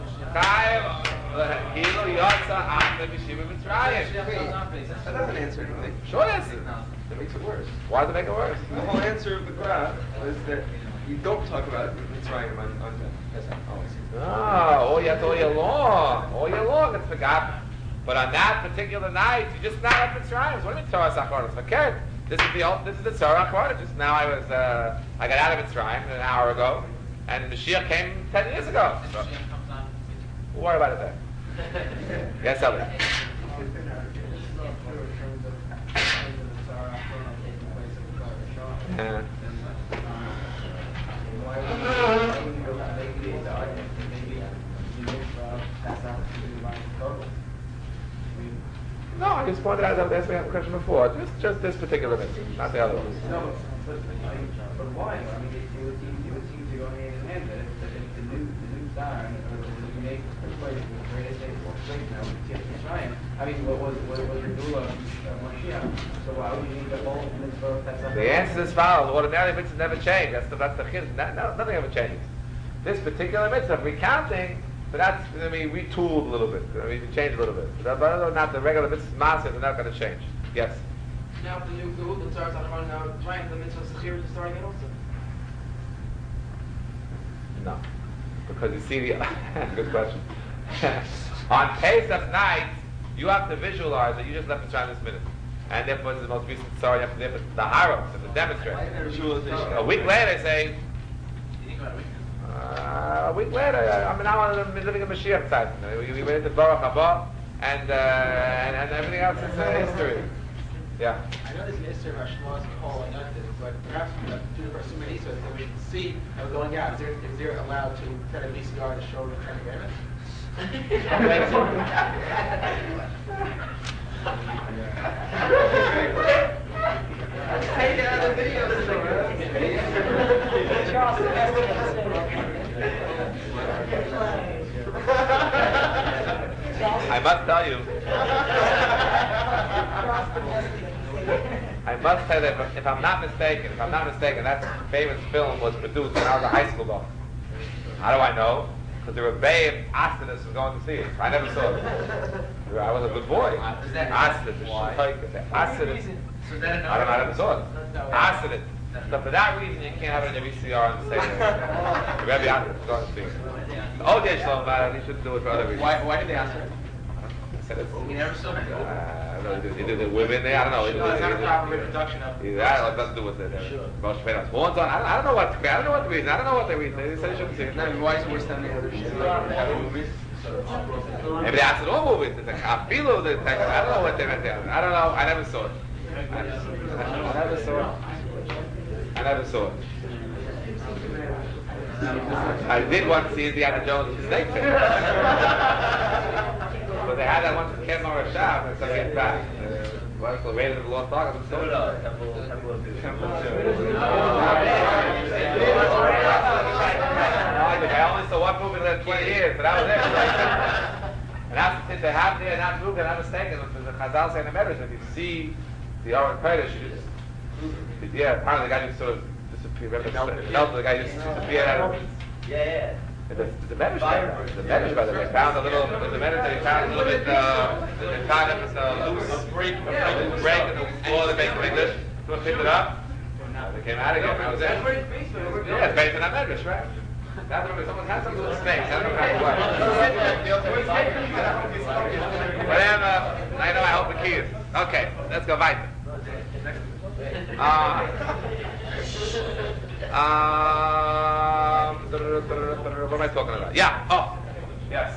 Hilo Yotza After Mishiva Mitzrayim. That doesn't answer anything. Short answer. That makes it worse. Why does it make it worse? The whole answer of the graph is that you don't talk about Mitzrayim on Pesach. Oh, I see. Oh, yes, all year long. All year long it's forgotten. But on that particular night, you just not at Mitzrayim. So what do you mean Torah Sachonis? Okay, this is the Torah Sachonis. Just now I got out of Mitzrayim an hour ago, and Mashiach came 10 years ago. So, we'll worry about it then. Yes, Ellie. No, I just pointed out that I asked me a question before. Just this particular mitzvah, not the other ones. No, but why? I mean, it would seem to go hand in hand that if the new star and the make place the greatest day for place now we get to try. I mean, what was your doula Mashiach? So why would you need the whole mitzvah? That's The answer is as follows. Ordinarily mitzvahs never change. That's the chiddush. Nothing ever changes. This particular mitzvah, recounting, but that's, we retooled a little bit. We changed a little bit. But other than that, the regular mitzvahs massive are not going to change. Yes? Now, if the new Gehut starts on around now, trying the mitzvah Sechir is starting it also. No. Because you see the... Good question. On Pesach night, you have to visualize that you just left Mitzrayim this minute. And therefore, it's the most recent story. You have to the haros, you have to demonstrate. A week later, they say... a week later, I'm now living in Mashiach time. We went into Baruch Haba, and everything else is history. Yeah. I know there's an issue of Hashemah's calling out this, but perhaps we have to do it for so many so that we can see how going out. Is there allowed to set a VCR to show the Ten Commandments? Take it out of the videos. I must tell you. I must tell you that if I'm not mistaken, that famous film was produced when I was a high school boy. How do I know? Because the Rebbe asked us was going to see it. I never saw it. I was a good boy. Asked it. Asked it. I never saw it. Asked it. So for that reason, you can't have it in your VCR and say that. The Rebbe asked us was going to see it. Oh, yeah, Shlomo, he shouldn't do it for other reasons. Why did they ask her? I said it's... You never saw it? Did the women there? I don't know. No, it's not a proper introduction of it. That has nothing to do with it. Rosh Hashanah. Horns on. I don't know what the reason. I don't know what the reason. They said you shouldn't see it. No, why is it worse than the other shit? Like movies? Maybe they asked it all movies. It's like I feel the text. I don't know what they meant there. I don't know. I never saw it. I never saw it. I did want to see Indiana Jones and the Snake Pit. But they had that one with Ken Morishab and something like that. What's the Raiders of the Lost Ark? I only saw one movie in the last 20 years, but that was it. And that's the thing they have there, not moving, I'm not mistaken. The Chazal say in the Medrash, if you see the Aron Kodesh, apparently the guy just sort of disappeared. The guy just disappeared out of it. Yeah. The Medrash, by the way, found a little. The Medrash, they found a little bit. They found it was loose break in the floor. They make this. So picked it up. came out again. That was it. That's where it's based on. Yeah, it's based on that medrash, right? That's when someone has something with snakes. I don't know how whatever. I know. I hope the key is. Okay, let's go weiter. What am I talking about? Yeah. Oh, yes.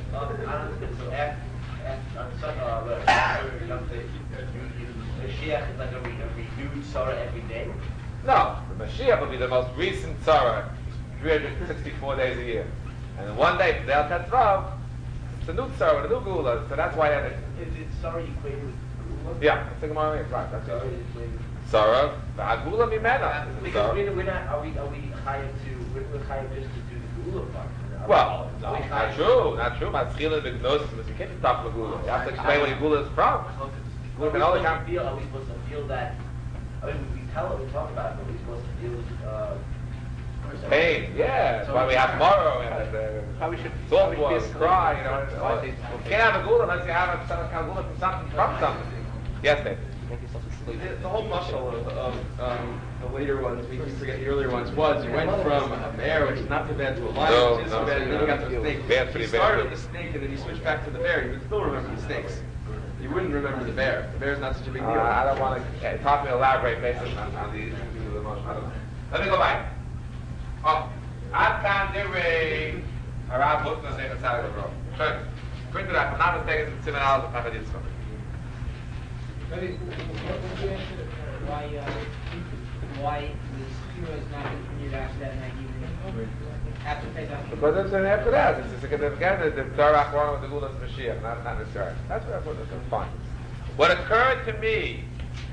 Mashiach is like a renewed Sarah every day. No, the Mashiach will be the most recent Tzara, 364 days a year. And one day, for the El Tetzvav, it's a new Tzara, a new Gula, so that's why Is Sarah equated with Gula? yeah, it's the Gemara means, right, that's Sarah it. is equated with Tzara, the Gula Mimena. because we're not, are we chayav we're chayav just to do the Gula part? Well, no, not true, not true. Matzchila b'gnosis, you can't stop the Gula. You have to explain where your Gula is from. Gula can only come. Are we supposed to feel that? I mean, we talk about it, but we're supposed to feel Pain, yeah, that's why we have tomorrow and How we should salt water, cry, you know. You can't have a Gula unless you have a Gula from something. Yes, Dave. The whole muscle of the later ones, we forget the earlier ones, was you went from a bear, which is not so bad, to a lion, No, which is no, so bad, and then you got to a snake. Bear's You pretty started bad. with the snake, and then you switched back to the bear. You would still remember the snakes. You wouldn't remember the bear. The bear's not such a big deal. I don't want to. It's hard to elaborate based on the emotion. I don't know. Let me go back. Oh, Atan Direi Harav Hutna Zeicha Tzaddik Bro. Sure. Print it up. I'm not mistaken. It's Siman Aleph of Chafetz Yitzchak. Maybe what you answer why the Sefira is not continued after that night evening? After Pesach? Because it's after that. It's again the Torah Achron with the Gulas Mashiach, not necessarily. That's what it's fine. What occurred to me,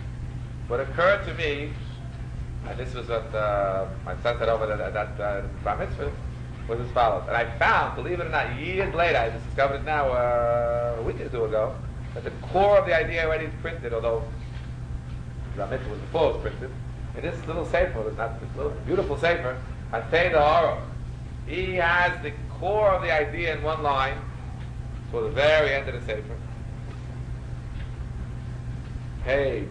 and this was what my son said over that Bar Mitzvah, was as follows. And I found, believe it or not, years later, I just discovered it now a week or two ago, that the core of the idea already is printed, although Bar Mitzvah was before it was printed. In this little sefer, it's not this little beautiful sefer, Hatei Da'ara. He has the core of the idea in one line, for the very end of the sefer. Page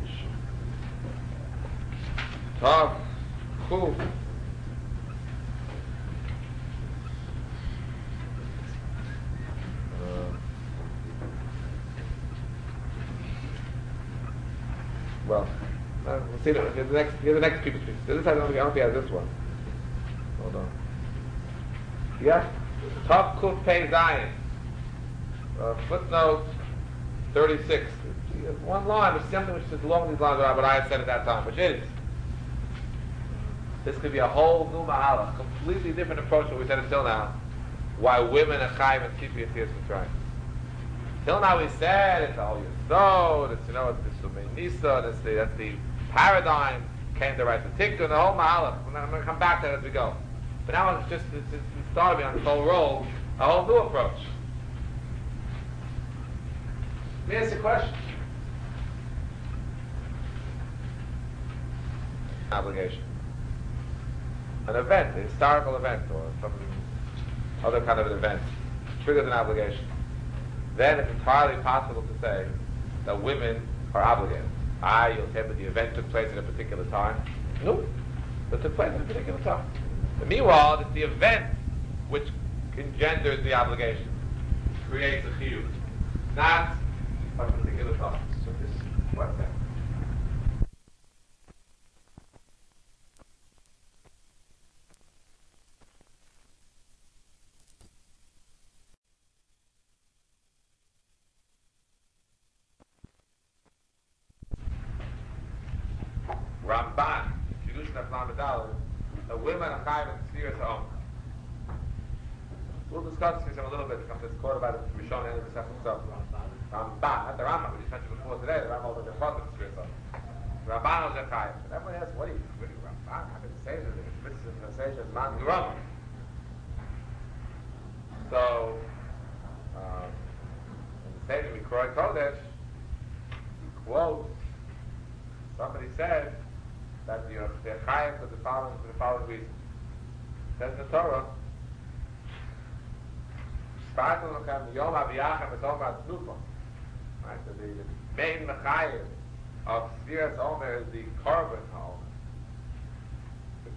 Tav Kuf well, we'll see the next people. This I don't think he has this one. Hold on. Yeah, Tav Kuf Pei Zayin. Footnote 36. One line, which is something which is along these lines of what I said at that time, which is this could be a whole new mahala, completely different approach to what we said until now. Why women are chayim and keep your tears from trying. Till now we said it's all yesod, it's it's the summei nisa, that's the paradigm. Came to write the tikkun, the whole mahala. I'm going to come back to that as we go. But now it's started me on this whole roll, a whole new approach. Let me ask you a question. Obligation. An event, a historical event, or some other kind of an event, triggers an obligation. Then it's entirely possible to say that women are obligated. You'll say that the event took place at a particular time. No, it took place at a particular time. But meanwhile, it's the event which engenders the obligation, creates a chiyuv, not a particular time. So this, what's that? Ramban, Kiddushin Aflam the women are chayv and tzir to own. We'll discuss this a little bit. It's quote about it from Rishon and the Sefer itself. Ramban, not the Rambam, we just mentioned before today. The Rambam was the front of the tzir to own. Ramban was a chayv. And everyone asks, what are you Ramban? How can you say that? It's mitzvah and sage and man geram. So, in the Seder Mikroy Kodesh, he quotes, somebody said that they're chayim for the following reason. It says in the Torah, right? So the main mechayim of Sfiras Omer is the korban ha'omer.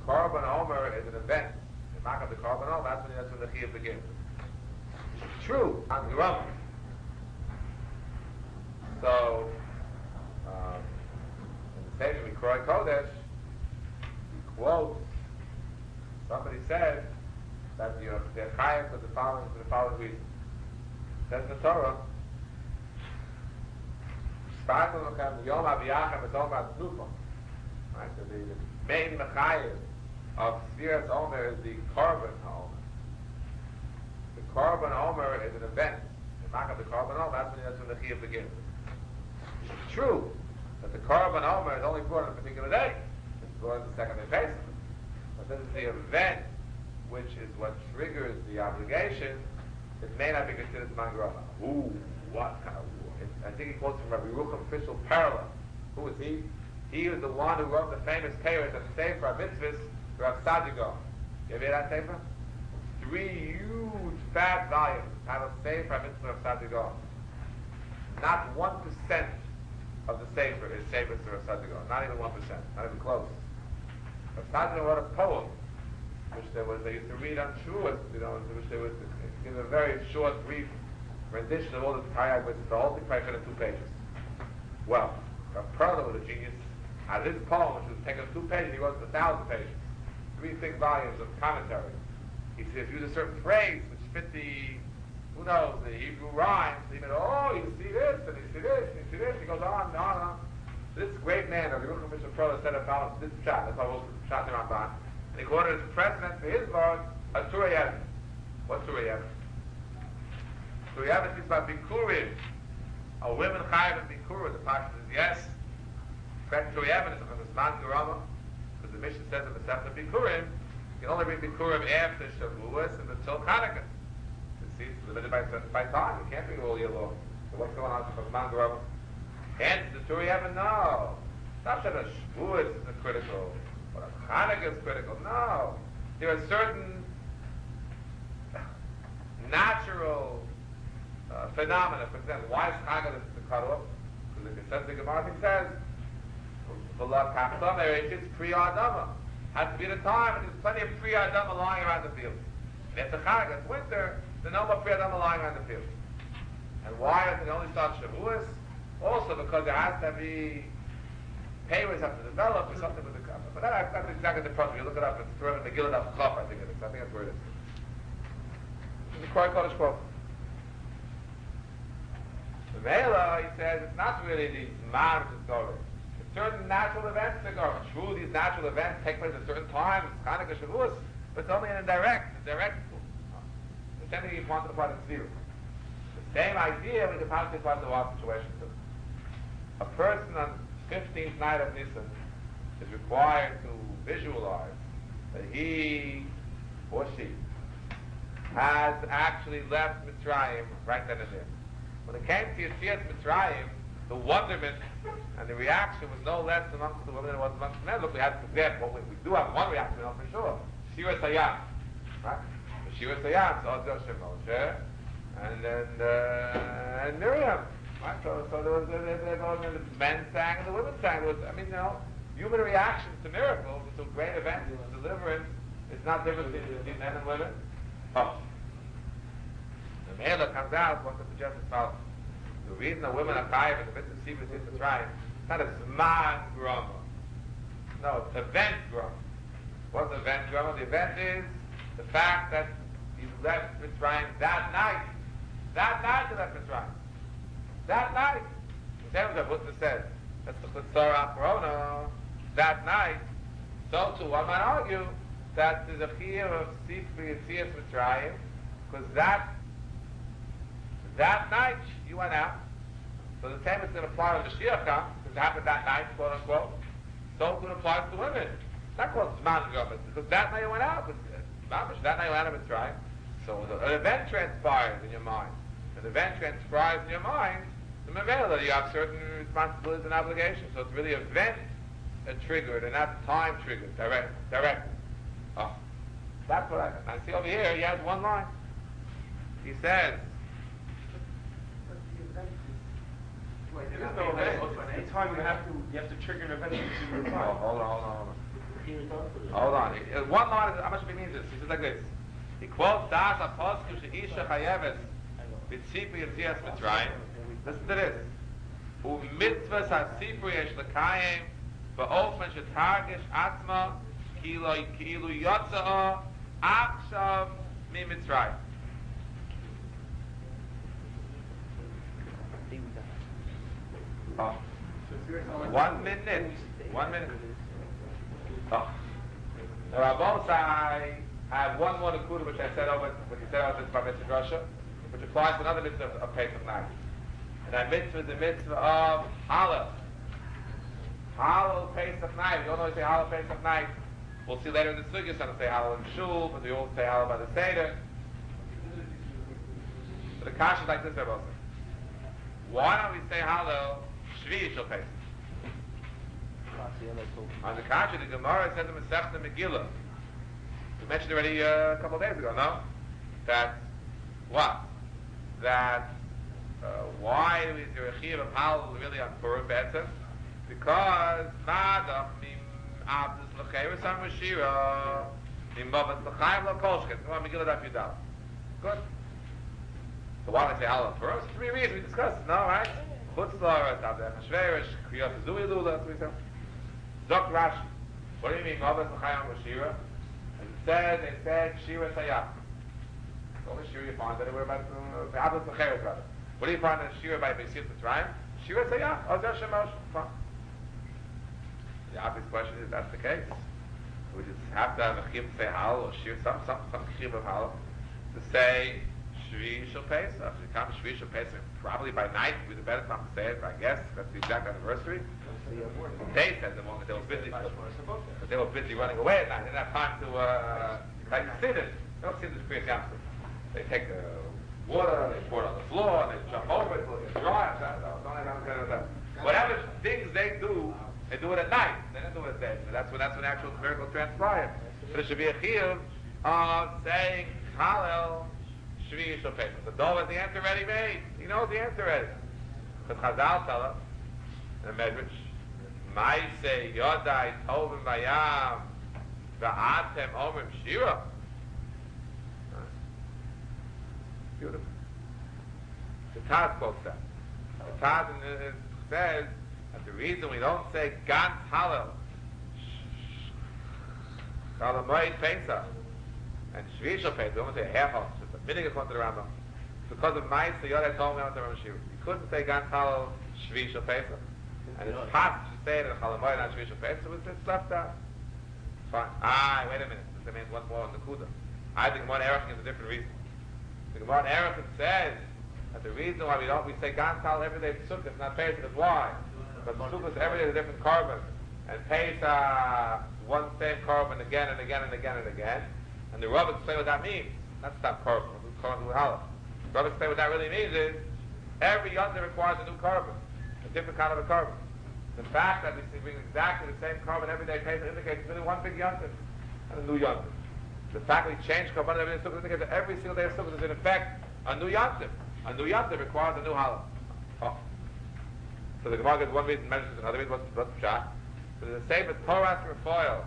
Korban Omer is an event. The mark of the Korban Omer, that's when the Chiyuv begins. True, on the Rambam. So, in the Sefer Mikroy Kodesh, he quotes, somebody said that they're chayav for the following reason. Says the Torah, right, so the main mechayev of Sfiras Omer is the Korban Omer. The Korban Omer is an event. The mark of the Korban Omer, that's when the Chiyuv begins. It's true that the Korban Omer is only brought on a particular day. It's brought on the second day Pesach. But this is the event which is what triggers the obligation. It may not be considered Mangrama. Ooh, what kind of... I think he quotes from Rabbi Rucham official parallel. Who is he? He was the one who wrote the famous Peiros of the Sefer HaMitzvahs, Rav Sadigo. You ever hear that Sefer? 3 huge fat volumes titled Sefer HaMitzvah of Sadigo. Not 1% of the Sefer is Sefer of Sadigo. Not even 1%. Not even close. Rav Sadigo wrote a poem which they used to read on Shuas, which they would give a very short, brief rendition of all the Taryag, which is the whole thing probably in 2 pages. Well, Rav Perla was a genius. Out of his poem, which was taken 2 pages, he wrote 1,000 pages. 3 thick volumes of commentary. He says, use a certain phrase which fit the, who knows, the Hebrew rhymes. He said, oh, you see this, and you see this, and you see this. He goes on and on and on. This great man, Rabbi Yerucham Bishop Perla, said about this shot. That's why I wrote the shot in Ramban. And he quoted as precedent for his word, a Turei Even. What's Turei Even? Turei Even speaks about Bikurim. A women chayav in Bikurim. The Pasha says, yes. Correct Turei Even is from the Zman Gerama, because the mission says in the Sefer Bikurim, you can only read Bikurim after Shavuos and until Chanukah. See, it's limited by time. You can't read all year long. So what's going on from Zman Gerama? Hence, the Turei Even, no. Not that a Shavuos is critical, but a Chanukah is critical. No. There are certain natural phenomena. For example, why is Chanukah to cut off? Because the Kesef Gemara thing says, it's pre-Adama. Has to be the time, and there's plenty of pre-Adama lying around the field. And if the Chanukah, it's winter, there's no more pre-Adama lying around the field. And why does it only start Shavuos? Also because there has to be payers have to develop or something with the cup. But that's exactly the problem. You look it up, it's thrown in the Gilad of Chaf, I think it is. I think that's where it is. The Kroy Kodesh quote. The Mela, he says, it's not really the Zman which is going. It's certain natural events that go. True, these natural events take place at certain times, Chanukah, Shavuos, but it's only an indirect. The same thing you want to apply to Tzvirus. The same idea we can possibly apply to the war situation too. A person on 15th night of Nisan is required to visualize that he or she has actually left Mitzrayim right then and there. When it came to Yetzias Mitzrayim, the wonderment and the reaction was no less amongst the women than it was amongst the men. Look, we had to forget, but we do have one reaction, we know for sure. Shira Sayam, right? Shira Sayam, so Hashem Moshe, and then and Miriam, right? So there was the men sang and the women sang. Human reactions to miracles, to great events, to deliverance, is not different between men and women. Oh. The Mela comes out, wants to suggest as follows. The reason the women are chayav in the midst of Sivas is Mitzrayim, it's not a Zman Grama. No, it's event Grama. What's the event Grama? The event is the fact that he left Mitzrayim that night. That night he left Mitzrayim. That night. The same as Buddha says. That's the Chutzara Corona. That night. So too, one might argue that there's a chiyuv of Sifri Yetzias Mitzrayim, because that night you went out. So the same is going to apply when the Mashiach comes, because it happened that night, quote unquote. So it applies to women. It's not called Zman Gama, because that night you went out. That night you went out of Mitzrayim. So an event transpires in your mind. An event transpires in your mind, the Mevela, you have certain responsibilities and obligations. So it's really event triggered and not time triggered, direct. Oh. That's what I see over here. He has one line. He says, There is no event. Any time you have to trigger an event to reply. hold on. Hold on. One line, how much it means this? He says like this. He quotes Das Apostel Sheisha Chayeves B'tzipri Yetzias Mitzrayim. Listen to this. U'mitzvahs ha'tzipri yesh l'kayim ba'ofen shetargish atzma ki'ilu yotza'a achshav mi'mitzrayim. Oh. 1 minute. 1 minute. Oh. The Rabbosai have one more nakuda which I said over, what he said over this Bar Mitzvah Drasha, which applies to another mitzvah of Pesach night. And that mitzvah is the mitzvah of Hallel. Hallel Pesach night. We don't always say Hallel Pesach night. We'll see later in the Sukkot, some say Hallel in Shul, but we all say Hallel by the Seder. So the kasha is like this, Rabbosai. Why don't we say Hallel Shvi Shel Pesach? On the contrary, the Gemara says in Masechta Megillah, we mentioned already a couple of days ago, no? That what? That why is there a chiyuv of Hallel really on Purim better? Because Madam Mim Abdus L'Cheres HaMashira Mim Bavat L'Chaim L'Kolshket. Come on, Megillah Daf Yudal. Good. So why do I say Hallel on Purim? There's 3 reasons we discussed it, no, right? Chutz L'Oretz, Avdei Achashverosh, Kriyot Zui Lula, that's what we said. Dr. Rashi, what do you mean, Bavat L'Chaim L'Mashira? They said Shira Sayach. The only Shira you find that we're about Abdus L'Cheres rather. What do you find in Shira by Beis Mitzrayim? Shira Sayach, Ozer Shemosh. The obvious question is, that's the case. We just have to have a chiyuv to say Hallel or Shira, some chiyuv of Hallel to say Shvi Shel Pesach. If you come Shvi Shel Pesach, probably by night would be the better time to say it, I guess. That's the exact anniversary. They said the moment they were busy, but they were busy running away at night. They didn't have time to like sit it. They don't sit in the Kriyas Yamsuf. They take the water, they pour it on the floor, and they jump over it until it gets dry. Don't have time to that. Whatever things they do it at night. They don't do it at day. So that's when actual miracle transpired. So there should be a chiyuv of saying Hallel Shvi Shel Pesach. The Dov has the answer ready made. He knows the answer already. Because Chazal tell us in the Medrash, Maisei Yodai Tovim Vayam Va'atem Omrim Shira. Beautiful. The Taz quotes that. The Taz says that the reason we don't say Gans Hallel, Chalamoid Pesach, and Shvi Shel Pesach, we don't say half of it, just a minute according to the Rambam, because of Maisei Yodai Tovim Vayam Shira. You couldn't say Gans Hallel Shvi Shel Pesach. And it's possible to say that Chalamoy not Shvi Shel Pesach, so it's left out. Fine. Wait a minute. This means one more on the Kuda. I think Gemara Erechim is a different reason. The Gemara Erechim says that the reason why we say Gantal every day for Sukkot, not Pesach, is why? Because Sukkot every day is a different carbon. And Pesach, one same carbon again and again and again and again. And the Rabbis explain what that means. Not stop carbon, carbon with Halal. The Rabbis explain what that really means is every yontif requires a new carbon. A different kind of a carbon. The fact that we bring exactly the same carbon every day indicates it's really one big yontif and a new yontif. The fact that we change carbon every day indicates that every single day of Sukkot is in effect a new yontif. A new yontif requires a new halal. Oh. So the Gemara gives one reason, mentions another reason. What's the pshat? So the same as Torah Raphael,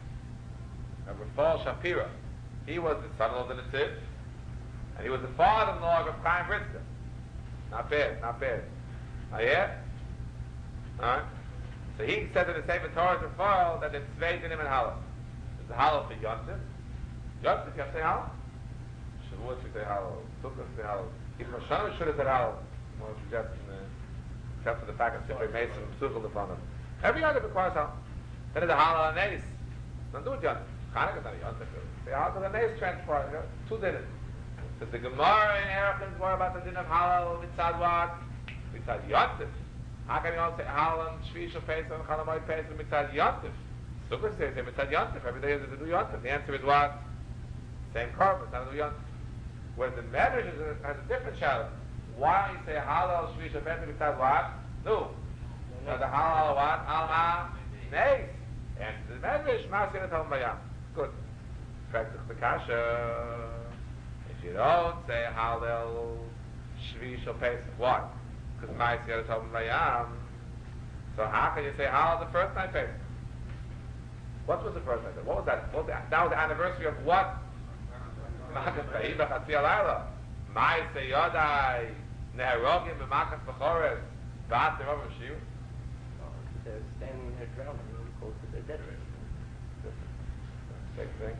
Raphael Shapira. He was the son of the Netziv, and he was the father-in-law of Chaim Britzker. Not bad, not bad. Yeah? Alright? So he said in the same Torah Raphael that it's Tzvei Dinim and Halal. It's a Halal for Yontif. Yontif, you have to say Halal? Shavuot should say Halal. Sukkot should say Halal. Even Rosh Hashanah should have said Halal. More suggesting, except for the fact that Sifrei Mason and Sukkot in front of him. Every Yontif requires Halal. Then it's a Halal and Eis. Don't do it Yontif. Chanukah is not a Yontif. Say Halal because the Eis transport. 2 dinim. Because the Gemara in Erechim is more about the din of Halal mitzad what? Mitzad Yontif. How can you all say Halal and Shvi Shel Pesach and Chalamoid Pesach mitzad Yontif? Sukkot says mitzad Yontif. Every day is a new Yontif. The answer is what? Same carbon, not a new Yontif. Whereas the Medrash has a different shadow. Why don't you say Halal Shvi Shel Pesach mitzad what? No. So the Halal what? Al Neis. And the Medrash Masir Tom Bayam. Good. Practice the kasha. If you don't say Halal Shvi Shel Pesach, why? Because Ma'is Yad Tov Vayam. So how can you say Halal the first night Pesach? What was the first night? What was that? That was the anniversary of what? Makas Ba'ibah Chatzi Alayla. Ma'aseh Yodai Neherogim B'Makas B'Chores Ba'at Terov Shir. They're standing there drowning really close to their dead already. Same thing.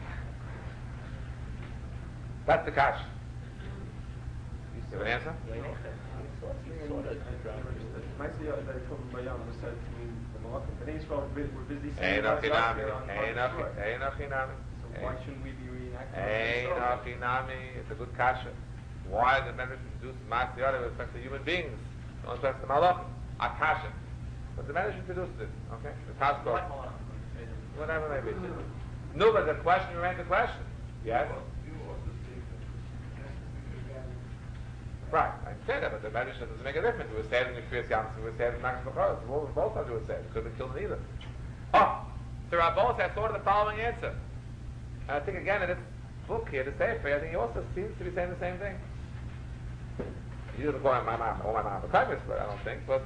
That's the kash. You have an answer? Ma'aseh that come by Yom was said to mean the Malachim. But Israel were busy Ein saying about achinami. on Ein Shore. achinami. So why shouldn't we be reenacting? Ein Israel? achinami. It's a good kasha. Why the men introduce Ma'aseh Yodai with respect to human beings? Don't respect to Malachim. A kasha. But the man introduced it. Okay? The task force. Whatever it may be. No, but the question remains the question. Yes? Right, I said that, but the Medrash doesn't make a difference. We were saved in the Kriyas Yamsuf, we were saved in Makas B'Choros. Both times we were saved. Could have been killed in either. Oh, so Rabbos has thought of the following answer. And I think again in this book here, the Sefer, I think he also seems to be saying the same thing. He doesn't call my mom, but I don't think. But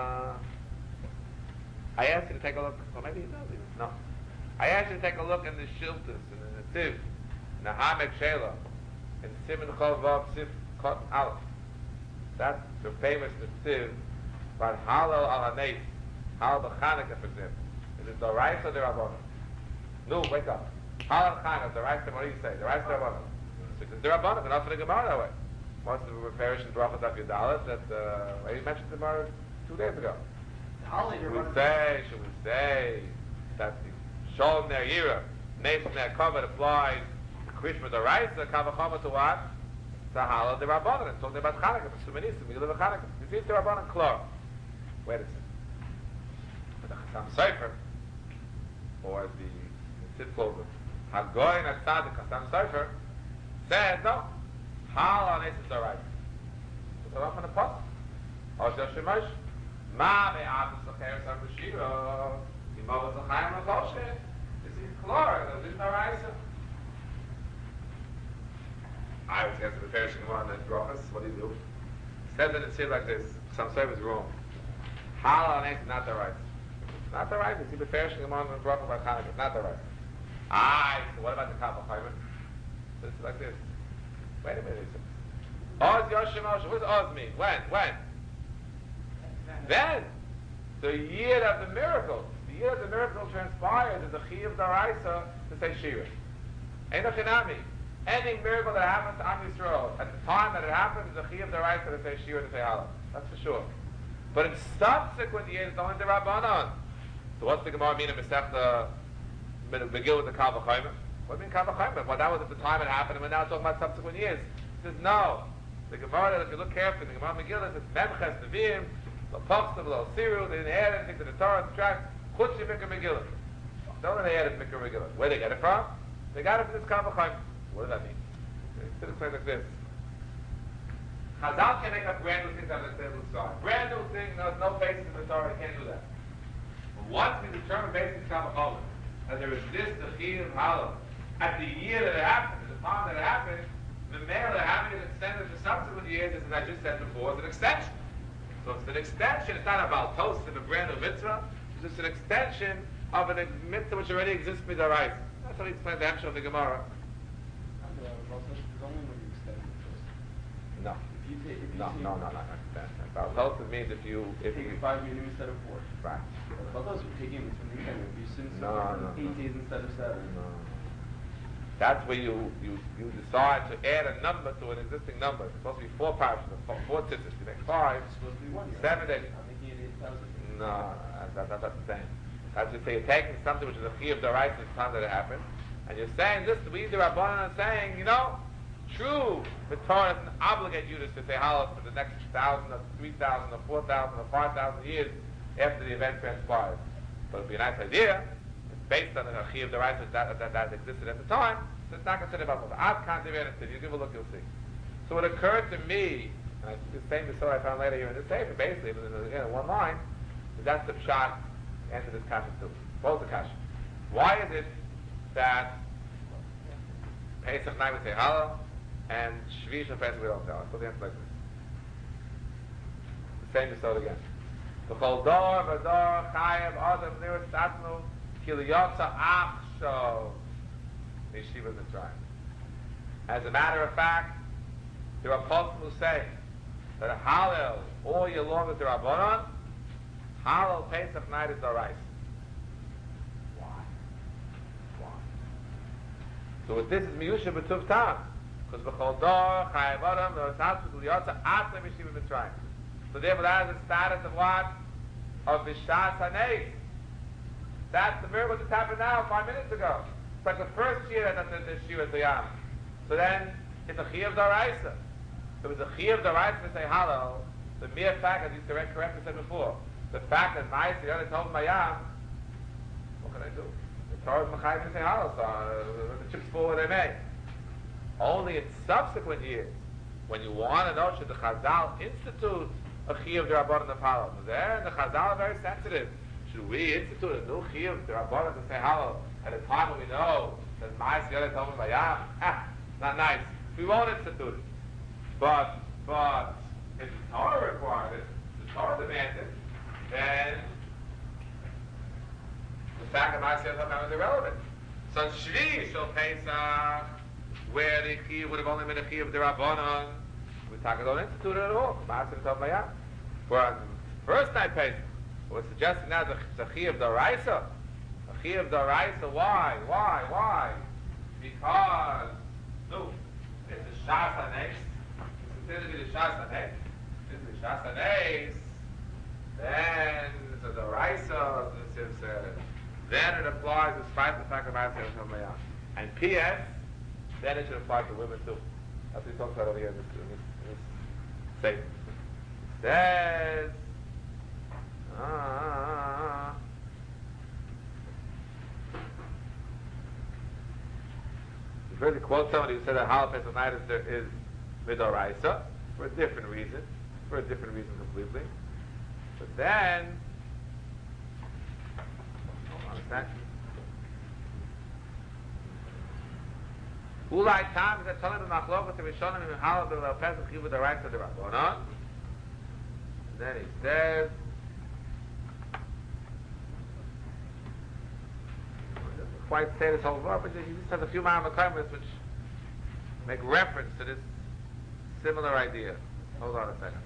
I asked you to take a look. Well, maybe he does even. No. I asked you to take a look in the Shiltus, in the Tiv, in the Hamek Shela, in Siman Chol Vav Sif Kot Aleph. That's the famous Tiv about Halal al Hanes, Halal B'Chanukah, for example. Is it the rice or the Rabbanon? No, wake up. Halal Chanukah, the rice, what do you say? The rice or the Rabbanon? It's the Rabbanon, and also the Gemara that way. Most of the Perish in Brachas Af Yudalet that he mentioned the Gemara 2 days ago. Should we say that the Shalom Ner Yira, Nation Ner Kavod applies Krishma the rice, or Kavachama to what? Sahala the Rabbanon. It's talking about Chanukah, the Sumanis, the Megillah of Chanukah. You see, it's the Rabbanon Klor. Wait a second. But the Chassam Sofer, or as the Sid calls it, Hagoyin Atzadik Chassam Sofer, says, no, Halal Nes is the rice. It's a rough on the pot. Or Joshimosh, Ma me'atus l'cheres ha'b'shira, Yimavos l'chaim l'choshe, this is Klor, this is the rice. I was against the perishing one and Brachas. What do you do? Says that it's here like this. Some say it's wrong. Halal is not the right. Not the right. You see the perishing one and Brachas by Chanukah. It's not the right. So what about the Kabbalah Chayman? So it's like this. Wait a minute. Oz Yoshimosh. What does Oz mean? When? Then. The year of the miracle. The year of the miracle transpired is the Chi of Daraisa to say Shira. Ain't no Chinami. Any miracle that happens to Am Yisrael, at the time that it happens, is a Chi of the right to say Shira, to say Halal. That's for sure. But in subsequent years, it's only the Rabbanon. So what's the Gemara mean in Masechta Megillah with the Kal V'Chayim? What do you mean Kal V'Chayim? Well, that was at the time it happened, and we're now talking about subsequent years. It says no. The Gemara, if you look carefully, the Gemara Megillah says Memches Nevi'im, Lo Pochstav, Lo Siru, they didn't add anything to the Torah, the tract, Chutz Mikra Megillah. Don't they add Mikra Megillah. Where they get it from? They got it from this Kal V'Chayim. What does that mean? It's explained like this. Chazal can make up brand new things out of the table side. Brand new thing, no basis in the Torah, you can't do that. But once we determine basis in Kabbalah, that there exists the Chi of Halal, at the year that it happened, at the time that it happened, the male that having it extended to subsequent years, as I just said before, is an extension. So it's an extension, it's not about toast of a brand new mitzvah, it's just an extension of a mitzvah which already exists with the right. That's how he explains the Hemshah of the Gemara. No. No. About Tosa means if you take 5 minutes instead of 4. Right. But those who take in from the weekend, if you sin No. 8 days instead of 7. No. That's where you decide to add a number to an existing number. It's supposed to be 4 parashas, 4 tzitzis. You make 5. It's supposed to be 1 year. 7 days. I'm making it 8,000. No, that's the same. That's just say you're taking something which is a Chi of the right at the time that it happened, and you're saying this. We the Rabbanan are saying, true, the Torah doesn't obligate you to say Halal for the next 1,000 or 3,000 or 4,000 or 5,000 years after the event transpires. But it'd be a nice idea. It's based on the Chi of the right that existed at the time, so it's not considered about the Ad can't you give a look, you'll see. So it occurred to me, and I think the same story I found later here in this paper, basically, but in one line, that's the pshat answer this kasha too. What's the kasha? Why is it that Pesach night we say Halal, and Shvish and Pesach we don't tell? So the answer like this. The same episode again. The Chol Dor, Vador, Chayev, Adam, Nir, Tzatnu, Kiliyotza Achshav Yeshiva Mitzrayim. As a matter of fact, there are poskim who say that a Hallel all year long is the Rabbanon, Hallel Pesach night is the Rice. Why? So with this is Miyusha B'tuv Tam. Because B'chol Dor, Chayav Adam, L'Rasatzu Kiliyotza Atzem Yeshiva Mitzrayim. So therefore that is the status of what? Of Bishas HaNeis. That's the miracle that just happened now, 5 minutes ago. It's like the first year that the Shira Zayam. So then, it's a Chiyav D'Oraisa. So it's a Chiyav D'Oraisa to say Hallel, the mere fact, as you correctly said before, the fact that Ma'is, the other told Mayam, what can I do? The Torah is Machayim to say Hallel, so the chips fall where they may. Only in subsequent years, when you want to know, should the Chazal institute a Chiyav D'Rabbanan of Hallel. There, the Chazal are very sensitive. Should we institute a new Chiyav D'Rabbanan to say Hallel at a time when we know that Ma'is, the other told Mayam? Not nice. We won't institute it. But if the Torah required it, the Torah demanded it, then the fact that Ma'aseh Torah is irrelevant. So on Shvi Shel Pesach, where the Chiyuv would have only been a Chiyuv D'Rabbanan, we don't institute it at all. Ma'aseh Torah. For on the first night Pesach, we're suggesting now the Chiyuv D'Oraisa. A Chiyuv D'Oraisa. Why? Because no, it's the Shas HaNeis. It's considered to be the Shas HaNeis. It's the Shas HaNeis. Then it's a D'Oraisa. Then it applies despite the fact that Ma'aseh Torah Mayam. And P.S. Then it should apply to women too. That's what he talks about over here in this statement. It says, you really quote somebody who said that Hallel Pesach night is Midoraisa for a different reason completely. But then, hold on a second. Ulai Tam is that Talib and Machlokas and Rishonim and Hallel Pesach Chiyav D'Oraisa D'Rabbanan. And then he says, quite say this whole word, but he just has a few Ma'amakimis which make reference to this similar idea. Hold on a second.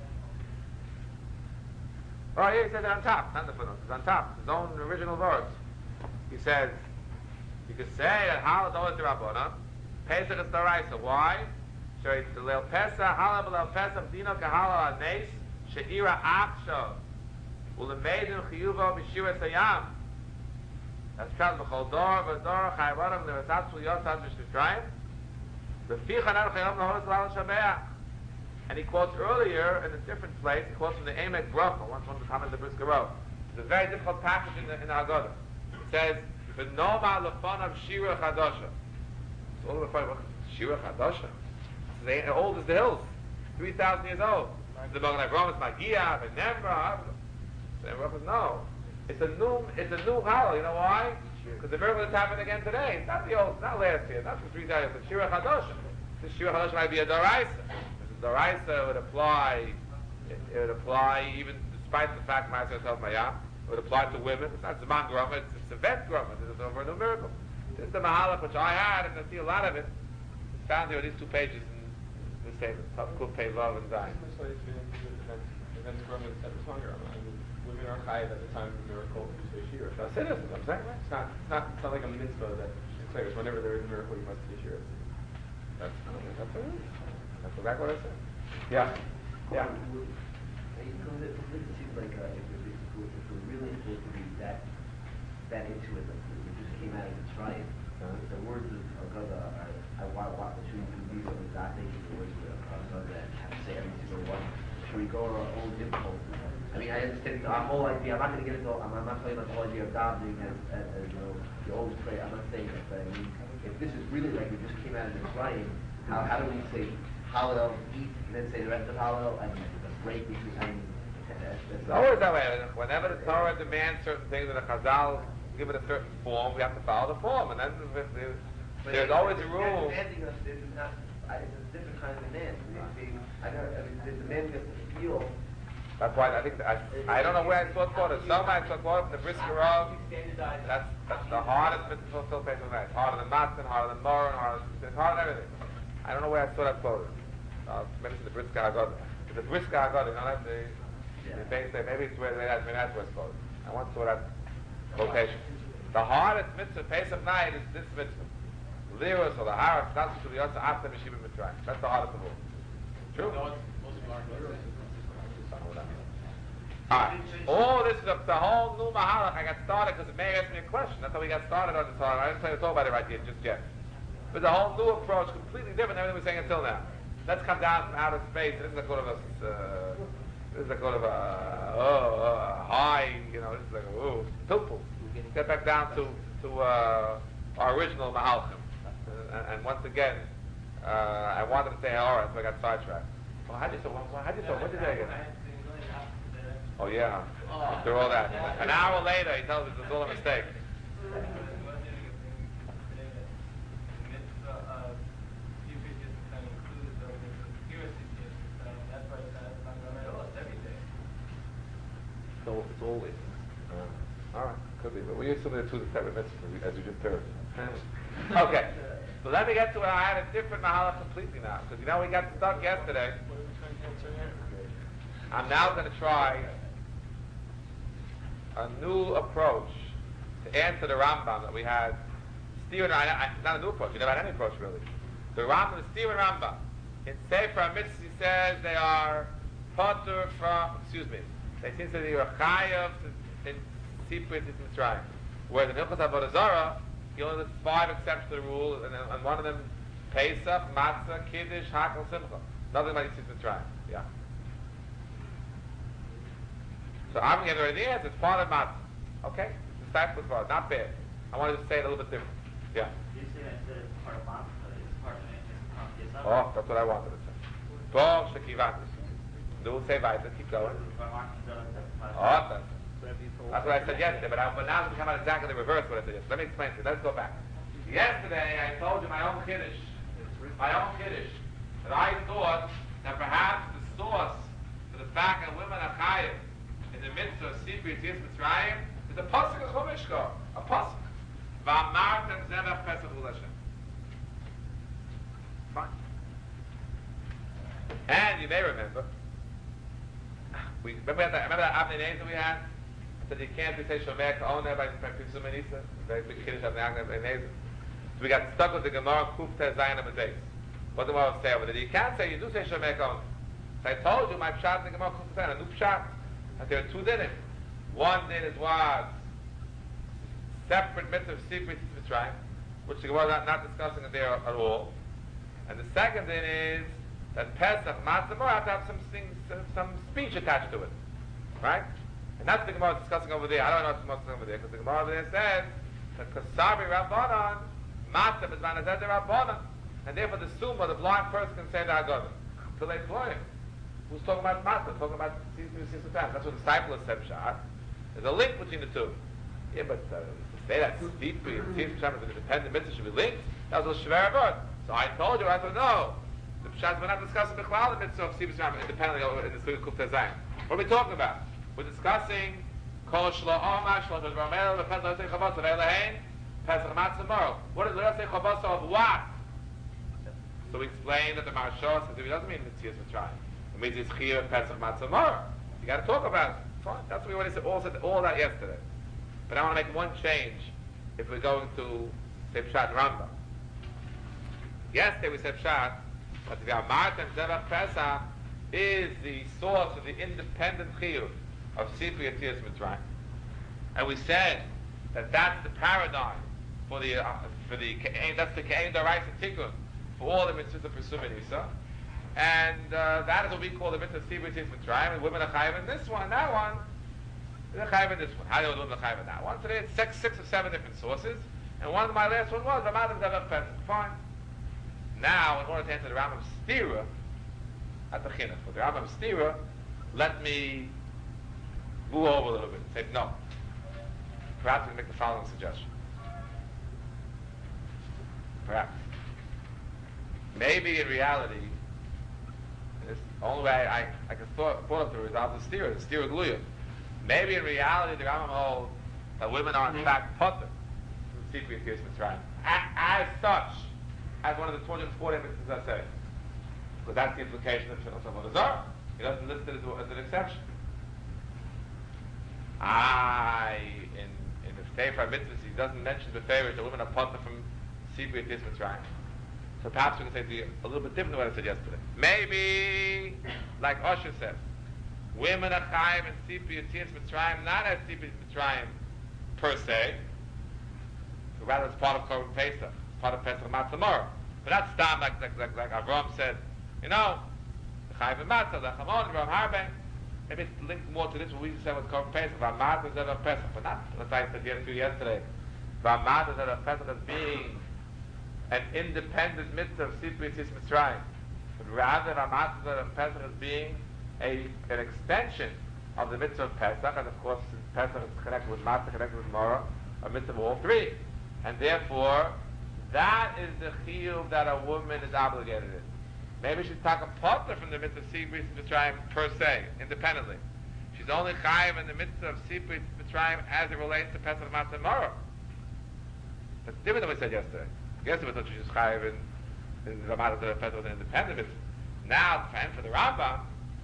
Oh, here he says it on top, not the footnote. It's on top, his own original words. He says, you could say that Hallel is always D'Rabbanan, Pesach is D'Oraisa. Why? The Leil Pesach, Hallel B'Leil Pesach, Dino K'Hallel HaNeis, She'ira Achshav, U'Lemeidin Chiyuvo B'Shira Sayam. That's Pshat B'Chol Dor V'Dor Chayav Adam L'Rasatzu Yotzad V'Shmitrayim V'Ficha Nar Chayom L'Horos L'Al Shabeach. And he quotes earlier in a different place, he quotes from the Emek Bracha, once to comment the Brisker Row. It's a very difficult passage in the Haggadah. It says, V'Noma L'Fonav Shira Chadosha. It's all about Shira Chadosha. It's as old as the hills, 3,000 years old. The Magen Avraham is Magia, V'Nemra. The Emra says, no. It's a new Hallel. You know why? Because the miracle that's happened again today. It's not the old. It's not last year. Not for 3,000 years. It's Shira Chadosha. This Shira Chadosha might be a D'Oraisa. The D'Oraisa would apply. It would apply even despite the fact Ma'aseh Torah Mayam. It would apply to women. It's not Zaman Groma. It's a vet Groma. It's over a new miracle. This is the Mahalach which I had, and I see a lot of it. It's found here on these 2 pages in the statement. Kuf Pei Vav and Zayin. Events Groma instead of Zaman Groma. Women are chayav at the time of the miracle to say shira. That's it. I'm saying. It's not like a mitzvah that declares whenever there is a miracle you must say shira. That's exactly what I said. Yeah. It seems like if we're really supposed to read that into it, like we just came out of the triumph. The words of God I walk between these and that making the words of God that have to say every single one. Should we go our own difficulty? I mean, I understand the whole idea. I'm not going to get into. I'm not talking about the whole idea of davening as you know, you always pray. I'm not saying that, but I mean, if this is really like we just came out of the triumph, how do we say Hallel, eat, and then say the rest of Hallel, and break between? I mean, it's always that way. Whenever the Torah demands certain things and the Chazal give it a certain form, we have to follow the form, and then there's always a rule. Demanding us is not. It's a different kind of demand. The demand gets to feel That's why I think I don't know where I saw quoted. Somewhere I saw quoted from the Brisker of. That's the hardest mitzvah to fulfill Pesach night. Harder than Matzah, harder than Moran, it's harder than everything. I don't know where I saw that quoted. Maybe it's in the Brisker Haggadah. It's the Brisker Haggadah. You don't have the base there. Maybe it's where that's where it's quoted. I once saw that quotation. The hardest mitzvah Pesach night is this mitzvah. Liros or the Haras, that's to the Yotza after Meshiva Mitzrayim. That's the hardest of all. True? Alright. All this is the whole new Mahalach. I got started because it may ask me a question. That's how we got started on this hard. I didn't tell you to talk about it right here just yet. But the whole new approach, completely different than everything we're saying until now. Let's come down from outer space. This is a kind of a high, this is like a pilpul. Get back down to our original Mahalchim. And once again, I wanted to say Ha'ara, so I got sidetracked. Well, what did you say again? Oh yeah, after all that. An hour later, he tells us it's all a mistake. So it's always. All right, could be, but we assume they're two separate mitzvahs, as you just heard. Okay, so let me get to it. I had a different mahalach completely now, because we got stuck yesterday. I'm now going to try a new approach to answer the Rambam that we had. Not a new approach, you never had any approach really. The Rambam, the Steven Rambam, in Sefer HaMitzvot, he says they are potter from, they seem to be chayav in Siprit Mitzrayim. Whereas in Hilchos Avodah Zarah, he only lists 5 exceptions to the rule, and one of them, Pesach, Matzah, Kiddush, Hakel, Simcha. Nothing about Siprit Mitzrayim. Yeah. So I'm going to give the answer. It's part of Matzah. Okay? The stack was part. Not bad. I wanted to say it a little bit different. Yeah. You say that it's part of Matzah, but it's part of it. Oh, that's what I wanted to say. Bo Shekivatis. Do say weiter. Keep going. Oh, that's what I said yesterday, but now it's come out exactly the reverse of what I said yesterday. Let me explain to you. Let's go back. Yesterday, I told you my own Kiddush, that I thought that perhaps the source for the fact that women are chayav in the midst of Sipri Tzis Mitzrayim is the pasuk of Chumishko, a pasuk. V'amartem zevach pesach l'Hashem. Fine. And you may remember that Avnei Nezer we had? I said you can't say Shomer Ka'oneh by Pirsum Menisa. Very big Kiddush of Avnei Nezer. So we got stuck with the Gemara Kuf Tez Zayin Amazes. What the Gemara say over there? You can't say, you do say Shomer Ka'oneh. So I told you my pshat in the Gemara Kuf Tez Zayin, a new pshat. And there are 2 dinim. One din is was separate mitzvah of secret Mitzrayim, which the Gemara is not discussing it there at all. And the second din is that Pesach, Matzah, have to have some speech attached to it. Right? And that's what the Gemara is discussing over there. I don't know what's discussing over there, because the Gemara over there says that Kasabi Rabbanan, Matzah is Manazed Rabbanan. And therefore the Summa, the blind person, can say the Haggadah. Until they employ him. Who's talking about Matzah? Talking about Sisatan. That's what the disciple has said, Pshat. There's a link between the two. Yeah, but to say that Sipri and Sisatan is an independent mitzvah should be linked, that was a Shver Avod. So I told you, I said, no. The Pshat, we're not discussing the Chalal mitzvah of Sisatan independently in the Sukkot Kuf Tezayim. What are we talking about? We're discussing Kol Shlo Omar, Shlo Tezramel, the Pesach Yosei Chavos of Elahein, Pesach Matzah Moro. What is the Yosei Chavos of what? So we explained that the Maharshal says it doesn't mean Mitzias Mitzrayim. It means it's Chiyuv Pesach Matzah Moro. You got to talk about it. Fine. That's what we already said all that yesterday. But I want to make one change if we're going to say Pshat Rambam. Yesterday we said Pshat that the Amartem Zevach Pesach is the source of the independent Chiyuv of Sipri Yetzias Mitzrayim. And we said that that's the paradigm for the that's the Ke'en Daraisa Tikkun for all the mitzvahs of Pesum and Isa. And that is what we call the mitzvah of Sipri Yetzias Mitzrayim, and women are chayav in this one, that one. They're chayav in this one. How do you know the chayav in that one? Today it's 6 or 7 different sources, and one of my last one was Ramadan Zevach Pesach. Fine. Now, in order to answer the Rambam Stira at the Chinuch, for the Rambam Stira, let me move over a little bit and say no. Perhaps we can make the following suggestion. Perhaps. Maybe in reality, It's the only way I can thought of to resolve the stira gluya. Maybe in reality the Rambam holds that women are in fact potter from Sipri and Tiras Mitzrayim. As such, as one of the 240 mitzvahs I say. Because that's the implication of Shulchan Avodah Zarah. He doesn't list it as an exception. In the Sefer mitzvahs, he doesn't mention the favor that women are potter from Sipri and Tiras Mitzrayim. So perhaps we can say a little bit different than what I said yesterday. Maybe, like Osher says, women are chayiv and Sipri and Tiras Mitzrayim, not as Sipri and Mitzrayim per se, but rather it's part of Korban Pesach, it's part of Pesach Matzah Morah. But not stam like Avram said, the chayiv and Matzah, the Chamon, Ram Harbe. Maybe it's linked more to this what we said with Korban Pesach, Matzah is of Pesach, but not as I said yesterday. Matzah is of Pesach as being an independent mitzvah of Sipri and Tiras Mitzrayim, but rather Matzah of Pesach as being an extension of the mitzvah of Pesach, and of course Pesach is connected with Matzah, connected with Morah, a mitzvah of all three. And therefore, that is the chiyuv that a woman is obligated in. Maybe she's talk a potter from the mitzvah of Sipri and Mitzrayim per se, independently. She's only chayiv in the mitzvah of Sipri and Mitzrayim as it relates to Pesach Matzah Morah. That's different than we said yesterday. Yesterday we thought she was chayiv in the Matzah of Pesach was an independent mitzvah. Now, for the Rambam,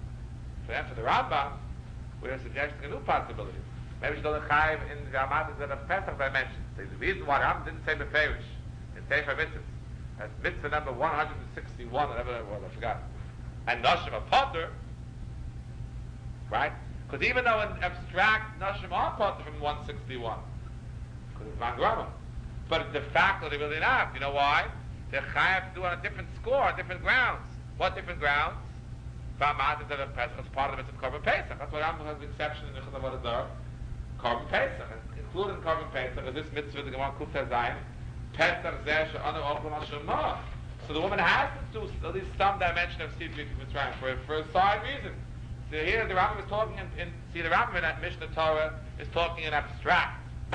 we're suggesting a new possibility. Maybe she's only chayiv in the Matzah of Pesach that I mentioned. So the reason why the Rambam didn't say Beferish in Sefer Mitzvahs, that's mitzvah number 161, whatever it was, I forgot. And Nashim are potter, right? Because even though in abstract Nashim are potter from 161, because it's Mangrama, but de facto they really not. You know why? They're chayav to do on a different score, on different grounds. What different grounds? V'amat instead of Pesach as part of the mitzvah of Korban Pesach. That's why Rambam has the exception in the Chazon Avodah Zarah, Korban Pesach. And included in Korban Pesach is this mitzvah, the Gemara Kuf Tezayin, Pesach Zeh She'anu Ochel Hashemah. So the woman has to do at least some dimension of Sipri Mitzrayim for a side reason. So here the Rambam is talking the Rambam in that Mishnah Torah is talking in abstract.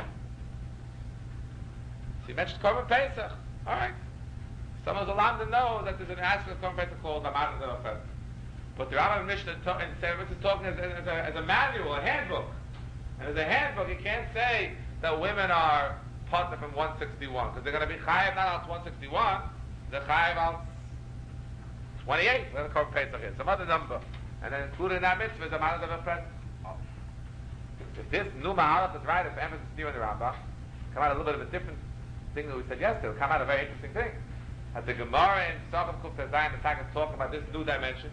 So he mentioned Korban Pesach. Alright. Some of the Lambda know that there's an aspect of Korban Pesach called Amat Zeh Pesach. But the Rambam in Mishnah is talking as a manual, a handbook. And as a handbook, you can't say that women are potter from 161, because they're going to be chayiv not out 161, they're chayiv out 28, whatever Korban Pesach is, some other number. And then included in that mitzvah is a matter of a present. If this new mahalach is right, if the emphasis is new in the Rambam, come out a little bit of a different thing that we said yesterday, it'll come out a very interesting thing. As the Gemara in Sochem Kuf Tezayin, the Tag is talking about this new dimension,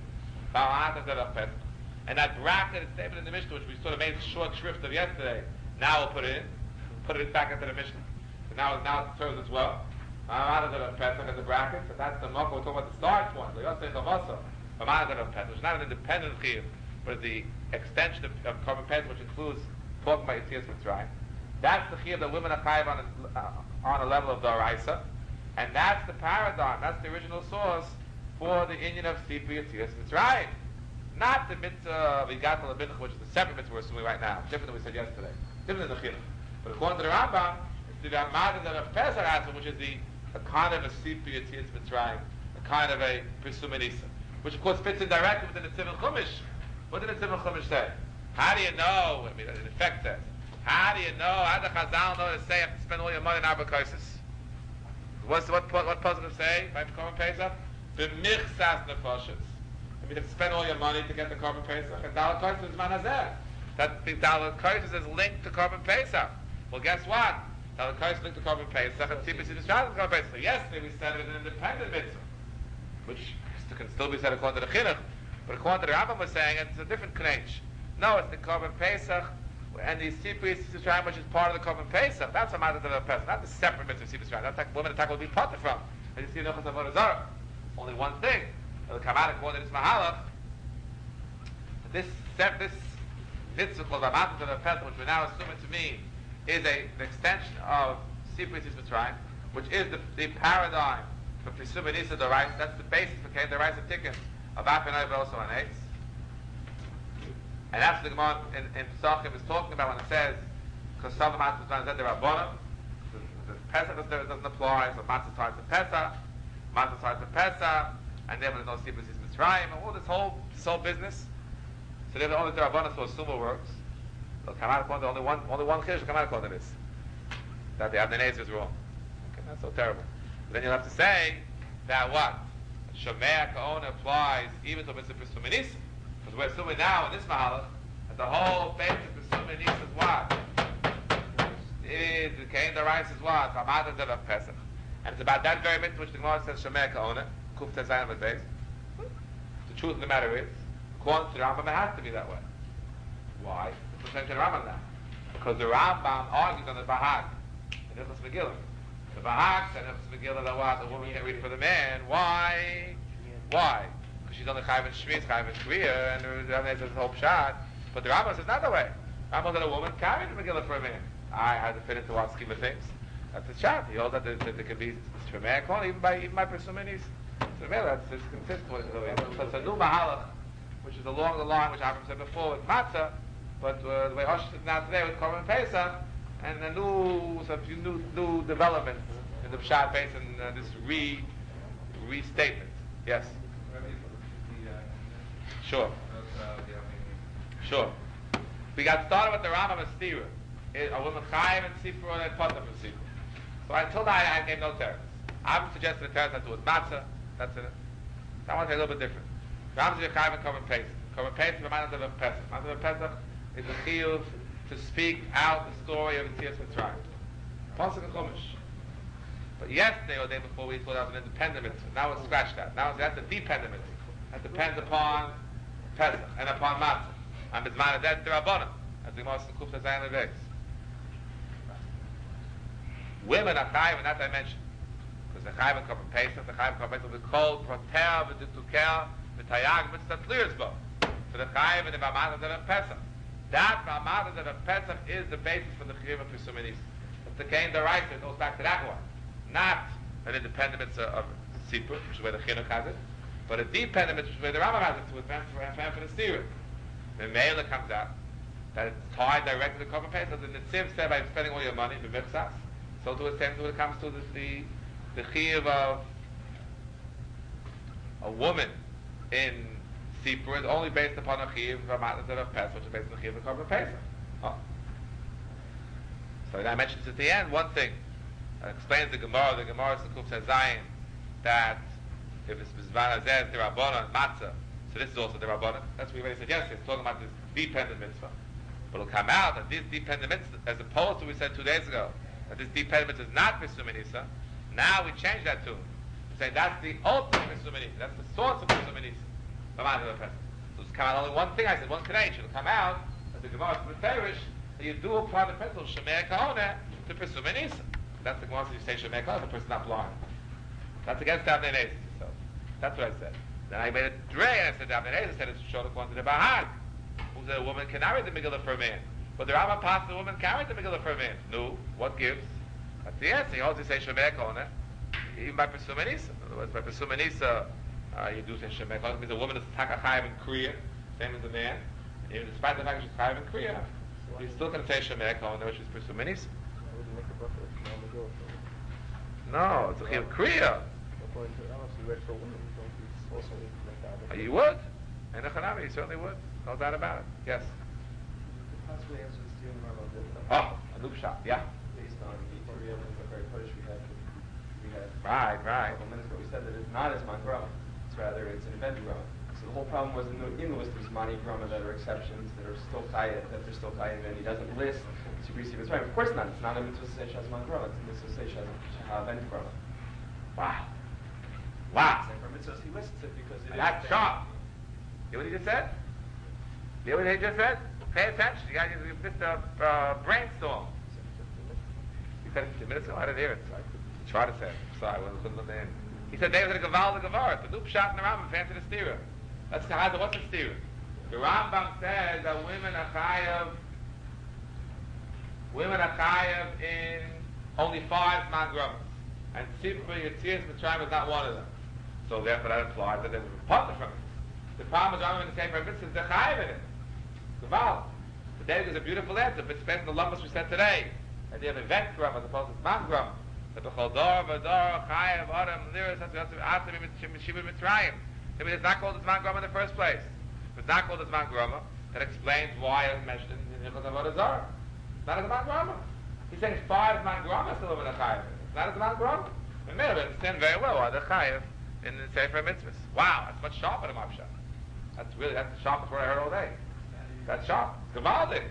and that bracket is stated in the Mishnah, which we sort of made short shrift of yesterday. Now we'll put it back into the Mishnah. So now it serves as well. Pesach in the bracket, so that's the Mocha we're talking about the start point. It's not an independent chiyuv, but the extension of Korban Pesach, which includes talking about Yetzias Mitzrayim. That's the chiyuv that women are chayiv on a level of Doraisa, and that's the paradigm. That's the original source for the Inyan of Sipri Yetzias Mitzrayim. Not the mitzvah of Yigatal L'Binach, which is the separate mitzvah we're assuming right now, different than we said yesterday, different than the chiyuv. But according to the Rambam, it's the Ramadan of Pesach aspect, which is a kind of a Sipri Yetzias Mitzrayim, a kind of a Pesumanisa, which of course fits in directly within the Tzivon Chumash. What did the Tzivon Chumash say? How do you know? I mean, in effect says, how do you know? How does Chazal know to say you have to spend all your money in Abakosis? What positive say by Korban Pesach? B'michsas nefashos. I mean, you have to spend all your money to get the Korban Pesach. And Daled Kosos is manazeh. That the Daled Kosos is linked to Korban Pesach. Well, guess what? Daled Kosos is linked to Korban Pesach, and Tzibur is Korban Pesach. So yesterday we said it was an independent mitzvah, which can still be said according to the Chinuch, but according to the Rambam was saying it's a different Knech. No, it's the Korban Pesach and the Sipri Yisrael, which is part of the Korban Pesach. That's a matter of the Pesach, not the separate mitzvah of Sipri Yisrael. That's like women attack will be potter from. As you see in Nechas Avodah Zarah. Only one thing. It'll come out according to this Mahalach. This mitzvah called Amat of the Pesach, which we now assume it to mean, is an extension of Sipri Yisrael, which is the paradigm for Pesumah Nisa Dorais. That's the basis for Kain Dorais of Tikkun of Apenai also on Eitz. And that's the Gemara in Pesachim is talking about when it says, because some matzahs are said there are bonum, the Pesach doesn't apply, so matzahs are to Pesach, and therefore there's no Sipri Mitzrayim, and all this whole business. So they're the only Rabbanan so Suma works. They'll come out according to only one Chiddush will come out according to this. That the Abnei Nezer is wrong. Okay, that's so terrible. But then you'll have to say that what? Shomea Ka'ona applies even to Mitzvah Pesum Nisa. Because we're assuming now in this Mahalach that the whole faith of Pesum Nisa is what? The Kain Darais is what? Ramadan of Pesach. And it's about that very mitzvah which the Gemara says Shomea Ka'ona, Kuf Tezayim Adbeis. The truth of the matter is, according to the Rambam, it has to be that way. Why? It's the same to the Rambam now. Because the Rambam argues on the Bahag in Hilchos Megillah. The Bahag said in Hilchos Megillah that what? The woman can't read for the man. Why? Why? Because she's on the Chayv and Shmiz, Chayv and Shriya, and the Rambam says it's whole pshat. But the Rambam says not the way. The Rambam said a woman can't read the Megillah for a man. I had to fit into what scheme of things. That's the pshat. He holds that there can be for a man, even by Persuminis. So that's consistent with it. So it's a new Mahalach, which is along the line which Abraham said before with Matzah, but the way Rosh is now today with Korban Pesach, and a new development in the Pshat base and this restatement. Yes. Sure. Sure. We got started with the Rambam and Stira. A woman Chaim and Sifra and Potter from Sifra. So until now I gave no terms. I'm suggesting the terms that was Matzah. That's it. So I want to say a little bit different. Rambam says Chaim and Korban Pesach. Korban Pesach reminds us of Pesach. Reminds us of Pesach is the chiyuv to speak out the story of Yetzias Mitzrayim. Pasuk and Chumash. But yesterday or the day before we thought that was an independent mitzvah. Now we'll scratch that. Now that's a dependent mitzvah. That depends upon Pesach and upon Matzah. And Bizman is that the Rabbanim, as the Gemara says in Kuf Tezayin Lebeis. Women are chayiv in that dimension. Because the chayiv and Korban Pesach, the chayiv and Korban Pesach will be called Proter v'Ditukel v'Tayag Mitzvah Tliyazbo. For the chayiv and the V'amad of Pesach. That V'amad of Pesach is the basis for the chiyuv of Pesuminis. But the Kain Daraisa, it goes back to that one. Not an independent mitzvah of Sipur, which is where the Chinuch has it, but a dependent mitzvah, which is where the Rambam has it, to advance for the Stira. The Meila comes out that it's tied directly to the Korban Pesach. The Netziv said by spending all your money, the Mitzvahs, so to attend when it comes to the chiyuv of a woman in Sipur is only based upon a chiyuv of Pesach, which is based on the chiyuv of Korban Pesach. Oh. So I mentioned this at the end, one thing. It explains the Gemara Kuf says Zayin, that if it's Bizman Azez, the Rabbanan, Matzah, so this is also the Rabbanan. That's what we already said yesterday. It's talking about this dependent mitzvah. But it'll come out that this dependent mitzvah, as opposed to what we said 2 days ago, that this dependent mitzvah is not Pesuminisa, now we change that to we say that's the ultimate Pesuminisa. That's the source of Pesuminisa. So it's come out only one thing. I said one connection. It'll come out that the Gemara is Perish that you do apply the principle of Shemei Kahona to Pesuminisa. That's the Gemara says you say Shemei Kahona, the person's not blind. That's against Abnei Nezer. So that's what I said. Then I made a dray and I said Abnei Nezer said it's short according to the Bahag, who said a woman can marry the Megillah for a man. But the Rambam passed the woman carried the Megillah for a man. No, what gives? That's the answer. You also say Shemei Kahona, even by Pesuminisa. In other words, by Pesuminisa, you do say Shemei Kahona. It means a woman is Takachayim in Kriya, same as a man. And even despite the fact that she's Chayim in Kriya, you still can say Shemei Kahona, which is Pesuminisa. No, it's a Chiyuv Kriya. You would. And you certainly would. No doubt about it. Yes. Possibly answer this to you in Oh, a loop shot. Yeah. based on the real very push we had Right. a couple minutes ago. We said that it's not as man grama. It's rather it's an event grama. So the whole problem was in the list of mani grama that are exceptions that are still chayah, that they're still chayah, and he doesn't list supersede it's right. Of course not. It's not a mitzvah to say shaz man grama. It's a mitzvah to say shaz event grama. Wow. And for mitzvahs he lists it because it That's is sharp. You know what he just said? You know what he just said? Pay attention. You got to missed a brainstorm. He said it 2 minutes ago. I didn't hear it. So I could try to say it. Sorry, I couldn't look in. He said they was going to gaval the Gemara. The loop shot in the Rambam fancy the stira. That's what's the stira? The Rambam says that women are chayav in only 5 mangramas. And Sipur Yetzias Mitzrayim is not one of them. So therefore that implies that there's a partner from it. The problem is Rambam in the same purpose is they're chayav in it. Gaval. Today there's a beautiful answer, but spend the lummas we said today. And they have event gram as opposed to man gram. The Bechol Dor, Vador, Chayav, Adam, Liris, Atzim, Mitzrayim. I mean, it's not called the Zman Grama in the first place. If it's not called the Zman Grama, that explains why it's mentioned in Hilchos Avodah Zarah. It's not a Zman Grama. He's saying 5 Zman Grama still in a Chayiv. It's not a Zman Grama. We may understand very well why the Chayiv in the Sefer Mitzvahs. Wow, that's much sharper than Mavshah. That's the sharpest word I heard all day. That's sharp. It's Gavaldik.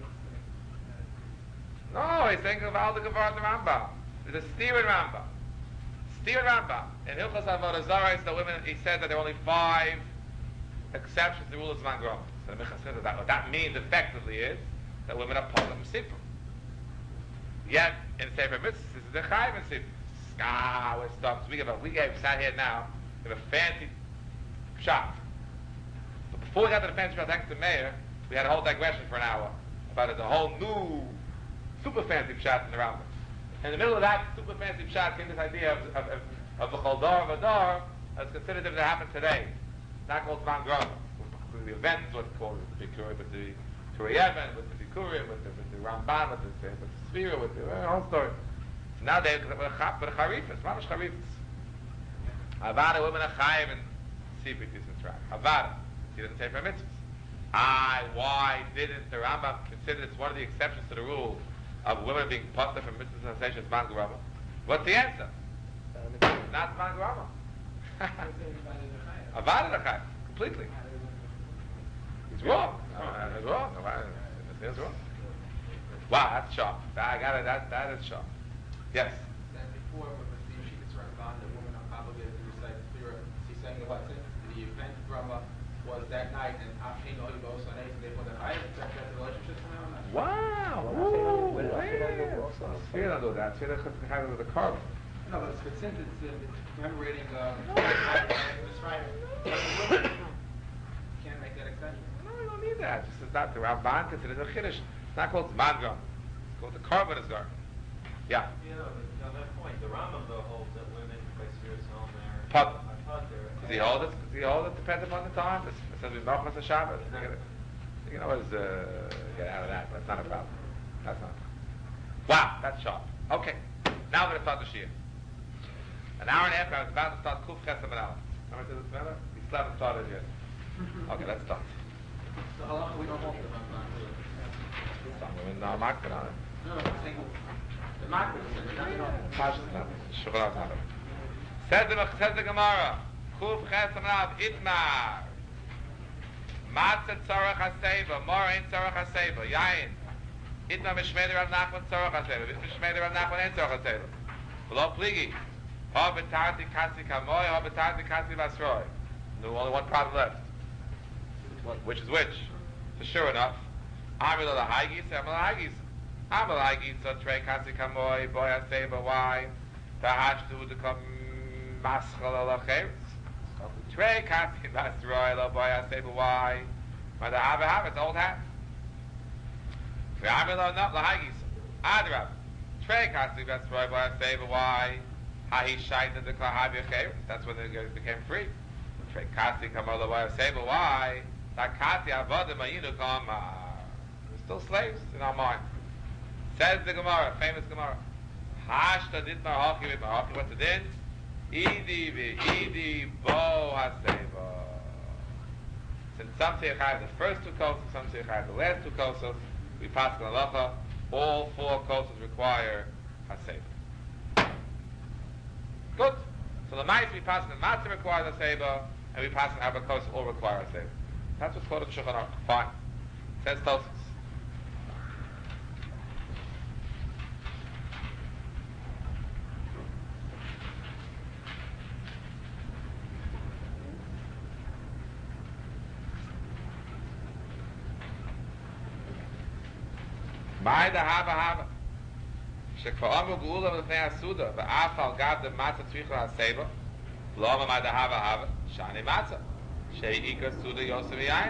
No, he's saying Gavaldik Gavar in the Rambam. There's a steer in Rambam. Steer in Rambam. In Hilchos Avodah Zarah, the women, he said that there are only 5 exceptions to the rule of Zman Grama. So the Minchas says that what that means effectively is that women are Polam Sipur. Yet, in Sefer Mitzvahs, this is the Chayiv in Sipur. We're stuck. We sat here now, we have a fancy shop. But before we got to the fancy shop, thanks to Mayor, we had a whole digression for an hour about the whole new, super fancy shop in the Rambam. In the middle of that super fancy shop came this idea of the Choldor of Adar as considered to happen today. Not called Zman Grama. With the events, what's called the Bikurim, with the Turei Even, with the Bikurim, with the Ramban, with the Sphira, with the whole story. So now they with the Charifas, Mamash Charifas. Avada, women are Chayiv and Sipur Mitzvah. Avada. He doesn't say for mitzvahs. Why didn't the Rambam consider this one of the exceptions to the rule of women being potter from mitzvahs and sensation Zman Grama? What's the answer? Not Zman Grama. Avada the Chayiv. Completely. He's wrong. He's wrong. He's wrong. Wow, that's sharp. I got it. That is sharp. Yes. That before, when the Yeshivas Ramban, the woman are obligated to recite Sphira, she's saying about it. The event Grama was that night, and Afin Ohi Bo Sanei, so they put the high. That's the relationship somehow. Wow. Sphira don't do that. Sphira has the carbon. No, but since it's commemorating Mitzrayim, can't make that exception. No, you don't need that. This is not the Ramban considers a Chiddush. It's not called Zman Grama. It's called the carbon is garden. Yeah. On that point, the Rambam though holds that women by Sfiras home there. Put. Does he hold it? Does he hold it depending upon the time? It says we Machmas Shabbos. You can always get out of that. That's not a problem. That's not. Wow, that's sharp. Okay, now we're going to start the Shia. An hour and a half. I was about to start Kuf Chesed Ben Aleph. How much does it matter? We still haven't started yet. Okay, let's start. So how long we don't hold the Ramban? We're not marking on it. No, I'm saying the market is Says the Gemara, Kuf Chesed Ben Aleph, Itmar. Matzah Tzorach HaSeiva, Mor Ein Tzorach HaSeiva, Yain. Itmar Mishmei Rav Nachman Tzorach HaSeiva, Mishmei Rav Nachman Ein Tzorach HaSeiva. V'lo Pligi, Ha B'tarti Kasi Kamoy, Ha B'tarti Kasi Basroi. No, only one problem left. Which is which? So sure enough, Amil Lahagis, Amil Lahagis. Amil Lahagis, so Trey Kasi Kamoy, Boy HaSeiva, why? Tahashtu to come Maschal Alacheres. Trey Kasi Basroi, Lo Boy HaSeiva, why? But the Have, it's old hat. Amil Lahagis, Adrab. Trey Kasi Basroi, Boy HaSeiva, why? Hahi Shaita the Klahavi Acheres. That's when they became free. Trey Kasi Kamoy, Lo Boy HaSeiva, why? Takati Avodim Ayinu Kamar. We're still slaves in our mind. Says the Gemara, famous Gemara. Hashta Ditmar Hachi with Hachi. What's the din? Idi Bo HaSeiva. Since some say Chayv the first 2 kosos, some say Chayv the last 2 kosos, we pass the halacha. All 4 kosos require HaSeiva. Good. So the mice we pass the matzah requires HaSeiva, and we pass the Abba kosos all require HaSeiva. That's what's called a Shulchan Aruch. Fine. Says Tosfos. Mai da hava. Shekvar amu geula v'nei asuda v'af al gav de matzah tzricha ha'seiva v'loma mai da hava shani matzah shei ikar suda yosef v'yayin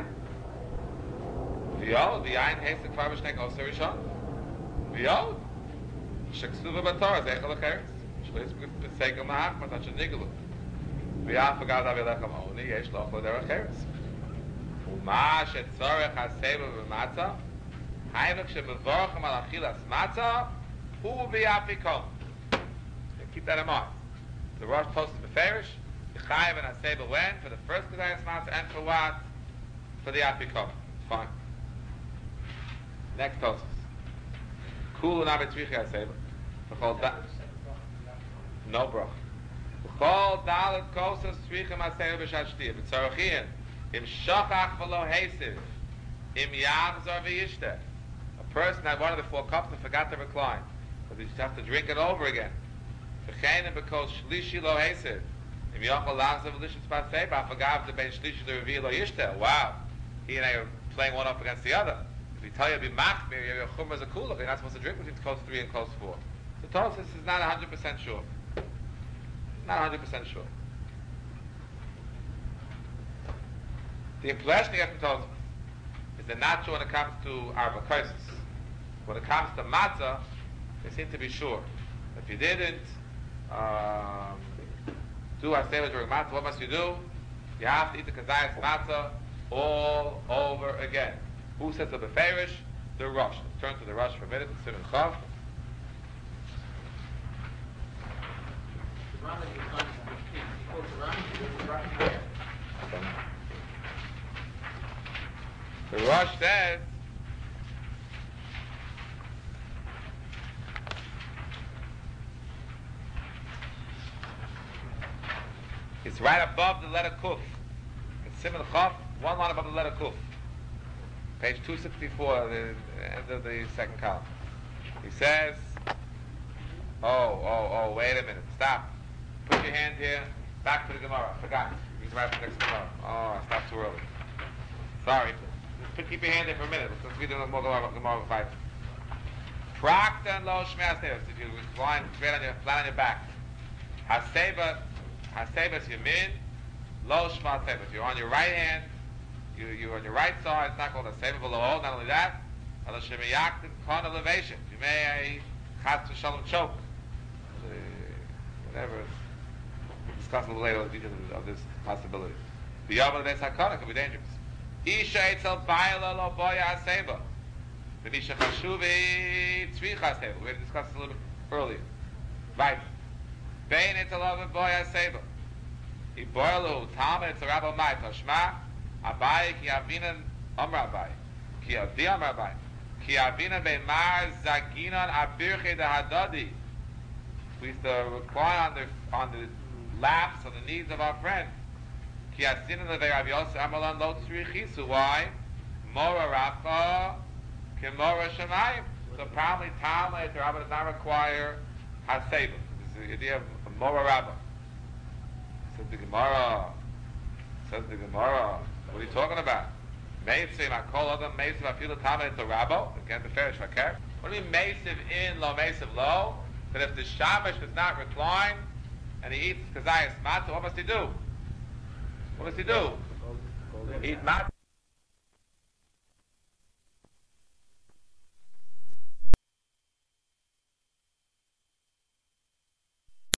v'yod v'yayin hesek kvar v'shnek oser rishon v'yod sheksuva b'torah zeichel l'cheres shlis b'sekel ma'ach matat shenigalu v'af al gav avilechem oni yesh lochel derech cheres u'ma shetzorech ha'seiva v'matzah Haimach shemevorchem al achilas matzah, hu b'yafikom. Keep that in mind. The Rosh posted beferish. Chayav and Haseba when? For the first Kedayas Matzah and for what? For the Apikov. Fine. Next Tosfos. Kulu Nabetzrichi Haseba. No brach. V'chol dalet kosas tzrichim Haseba b'shat shtiyah. V'tzorachiyim. Im shachach v'lo hesiv. Im yachzor v'yishteh. A person had one of the 4 cups and forgot to recline. But he just have to drink it over again. V'chein because shlishi lo hesiv. Im yachol lachzor v'lishim tzpat seba. I forgot the ben shlishi to reveal lo yishteh. Wow. He and I are playing one up against the other. If we tell you to be machmir, your chumrah is a kulach, you're not supposed to drink between close 3 and close 4. So Tosfos is not 100% sure. Not 100% sure. The impression you get from Tosfos is they're not sure when it comes to arba kaisis. When it comes to matzah, they seem to be sure. If you didn't do haseva during matzah, what must you do? You have to eat the kazayas matzah all over again. Who says the beferish? The Rosh. Let's turn to the Rosh for a minute. Simon Chav. The Rosh says it's right above the letter Kuf. It's Simon Chav, one line above the letter Kuf. Page 264, the end of the second column. He says, wait a minute, stop. Put your hand here, back to the Gemara. I forgot. He's right for the next Gemara. I stopped too early. Sorry. Just keep your hand there for a minute. Let's read the more Gemara 5. Prakta and lo shmei haseva. If you recline flat on your back. Haseva is yamin, lo shmei haseva. If you're on your right hand, you're on your right side, it's not called a seva below. Not only that, ala shemiyaktin kon elevation. You may chas v'shalom choke. Whatever. Discuss a little later the details of this possibility. The yavam of the sakana could be dangerous. Isha etzel ba'ila lo boya haseva. V'nisha chashuvi tzricha haseva. We had discussed this a little bit earlier. Right. Bein etzel ove boya haseva. Iboilu talmud etzel rabba mai toshma. Abai ki avinan amra abai ki adi amra abai ki avinan be'mar zaginan abirche de hadadi. We used to recline on the laps, on the knees of our friend. Ki asinan levei Rav Yosef amalan lo tzrichisu. Why? Mora rafa ke mora shemayim. So probably Talmud the Rabba does not require haseva. This is the idea of mora rabba. Says the Gemara. What are you talking about? Meisiv, I call other Meisiv, I feel the Talmud it's a Rabbo. Again, the Ferish Fakir. What do you mean Meisiv in, lo Meisiv lo? That if the Shamash does not recline and he eats Kazayas Matzah, what must he do? Eat Matzah.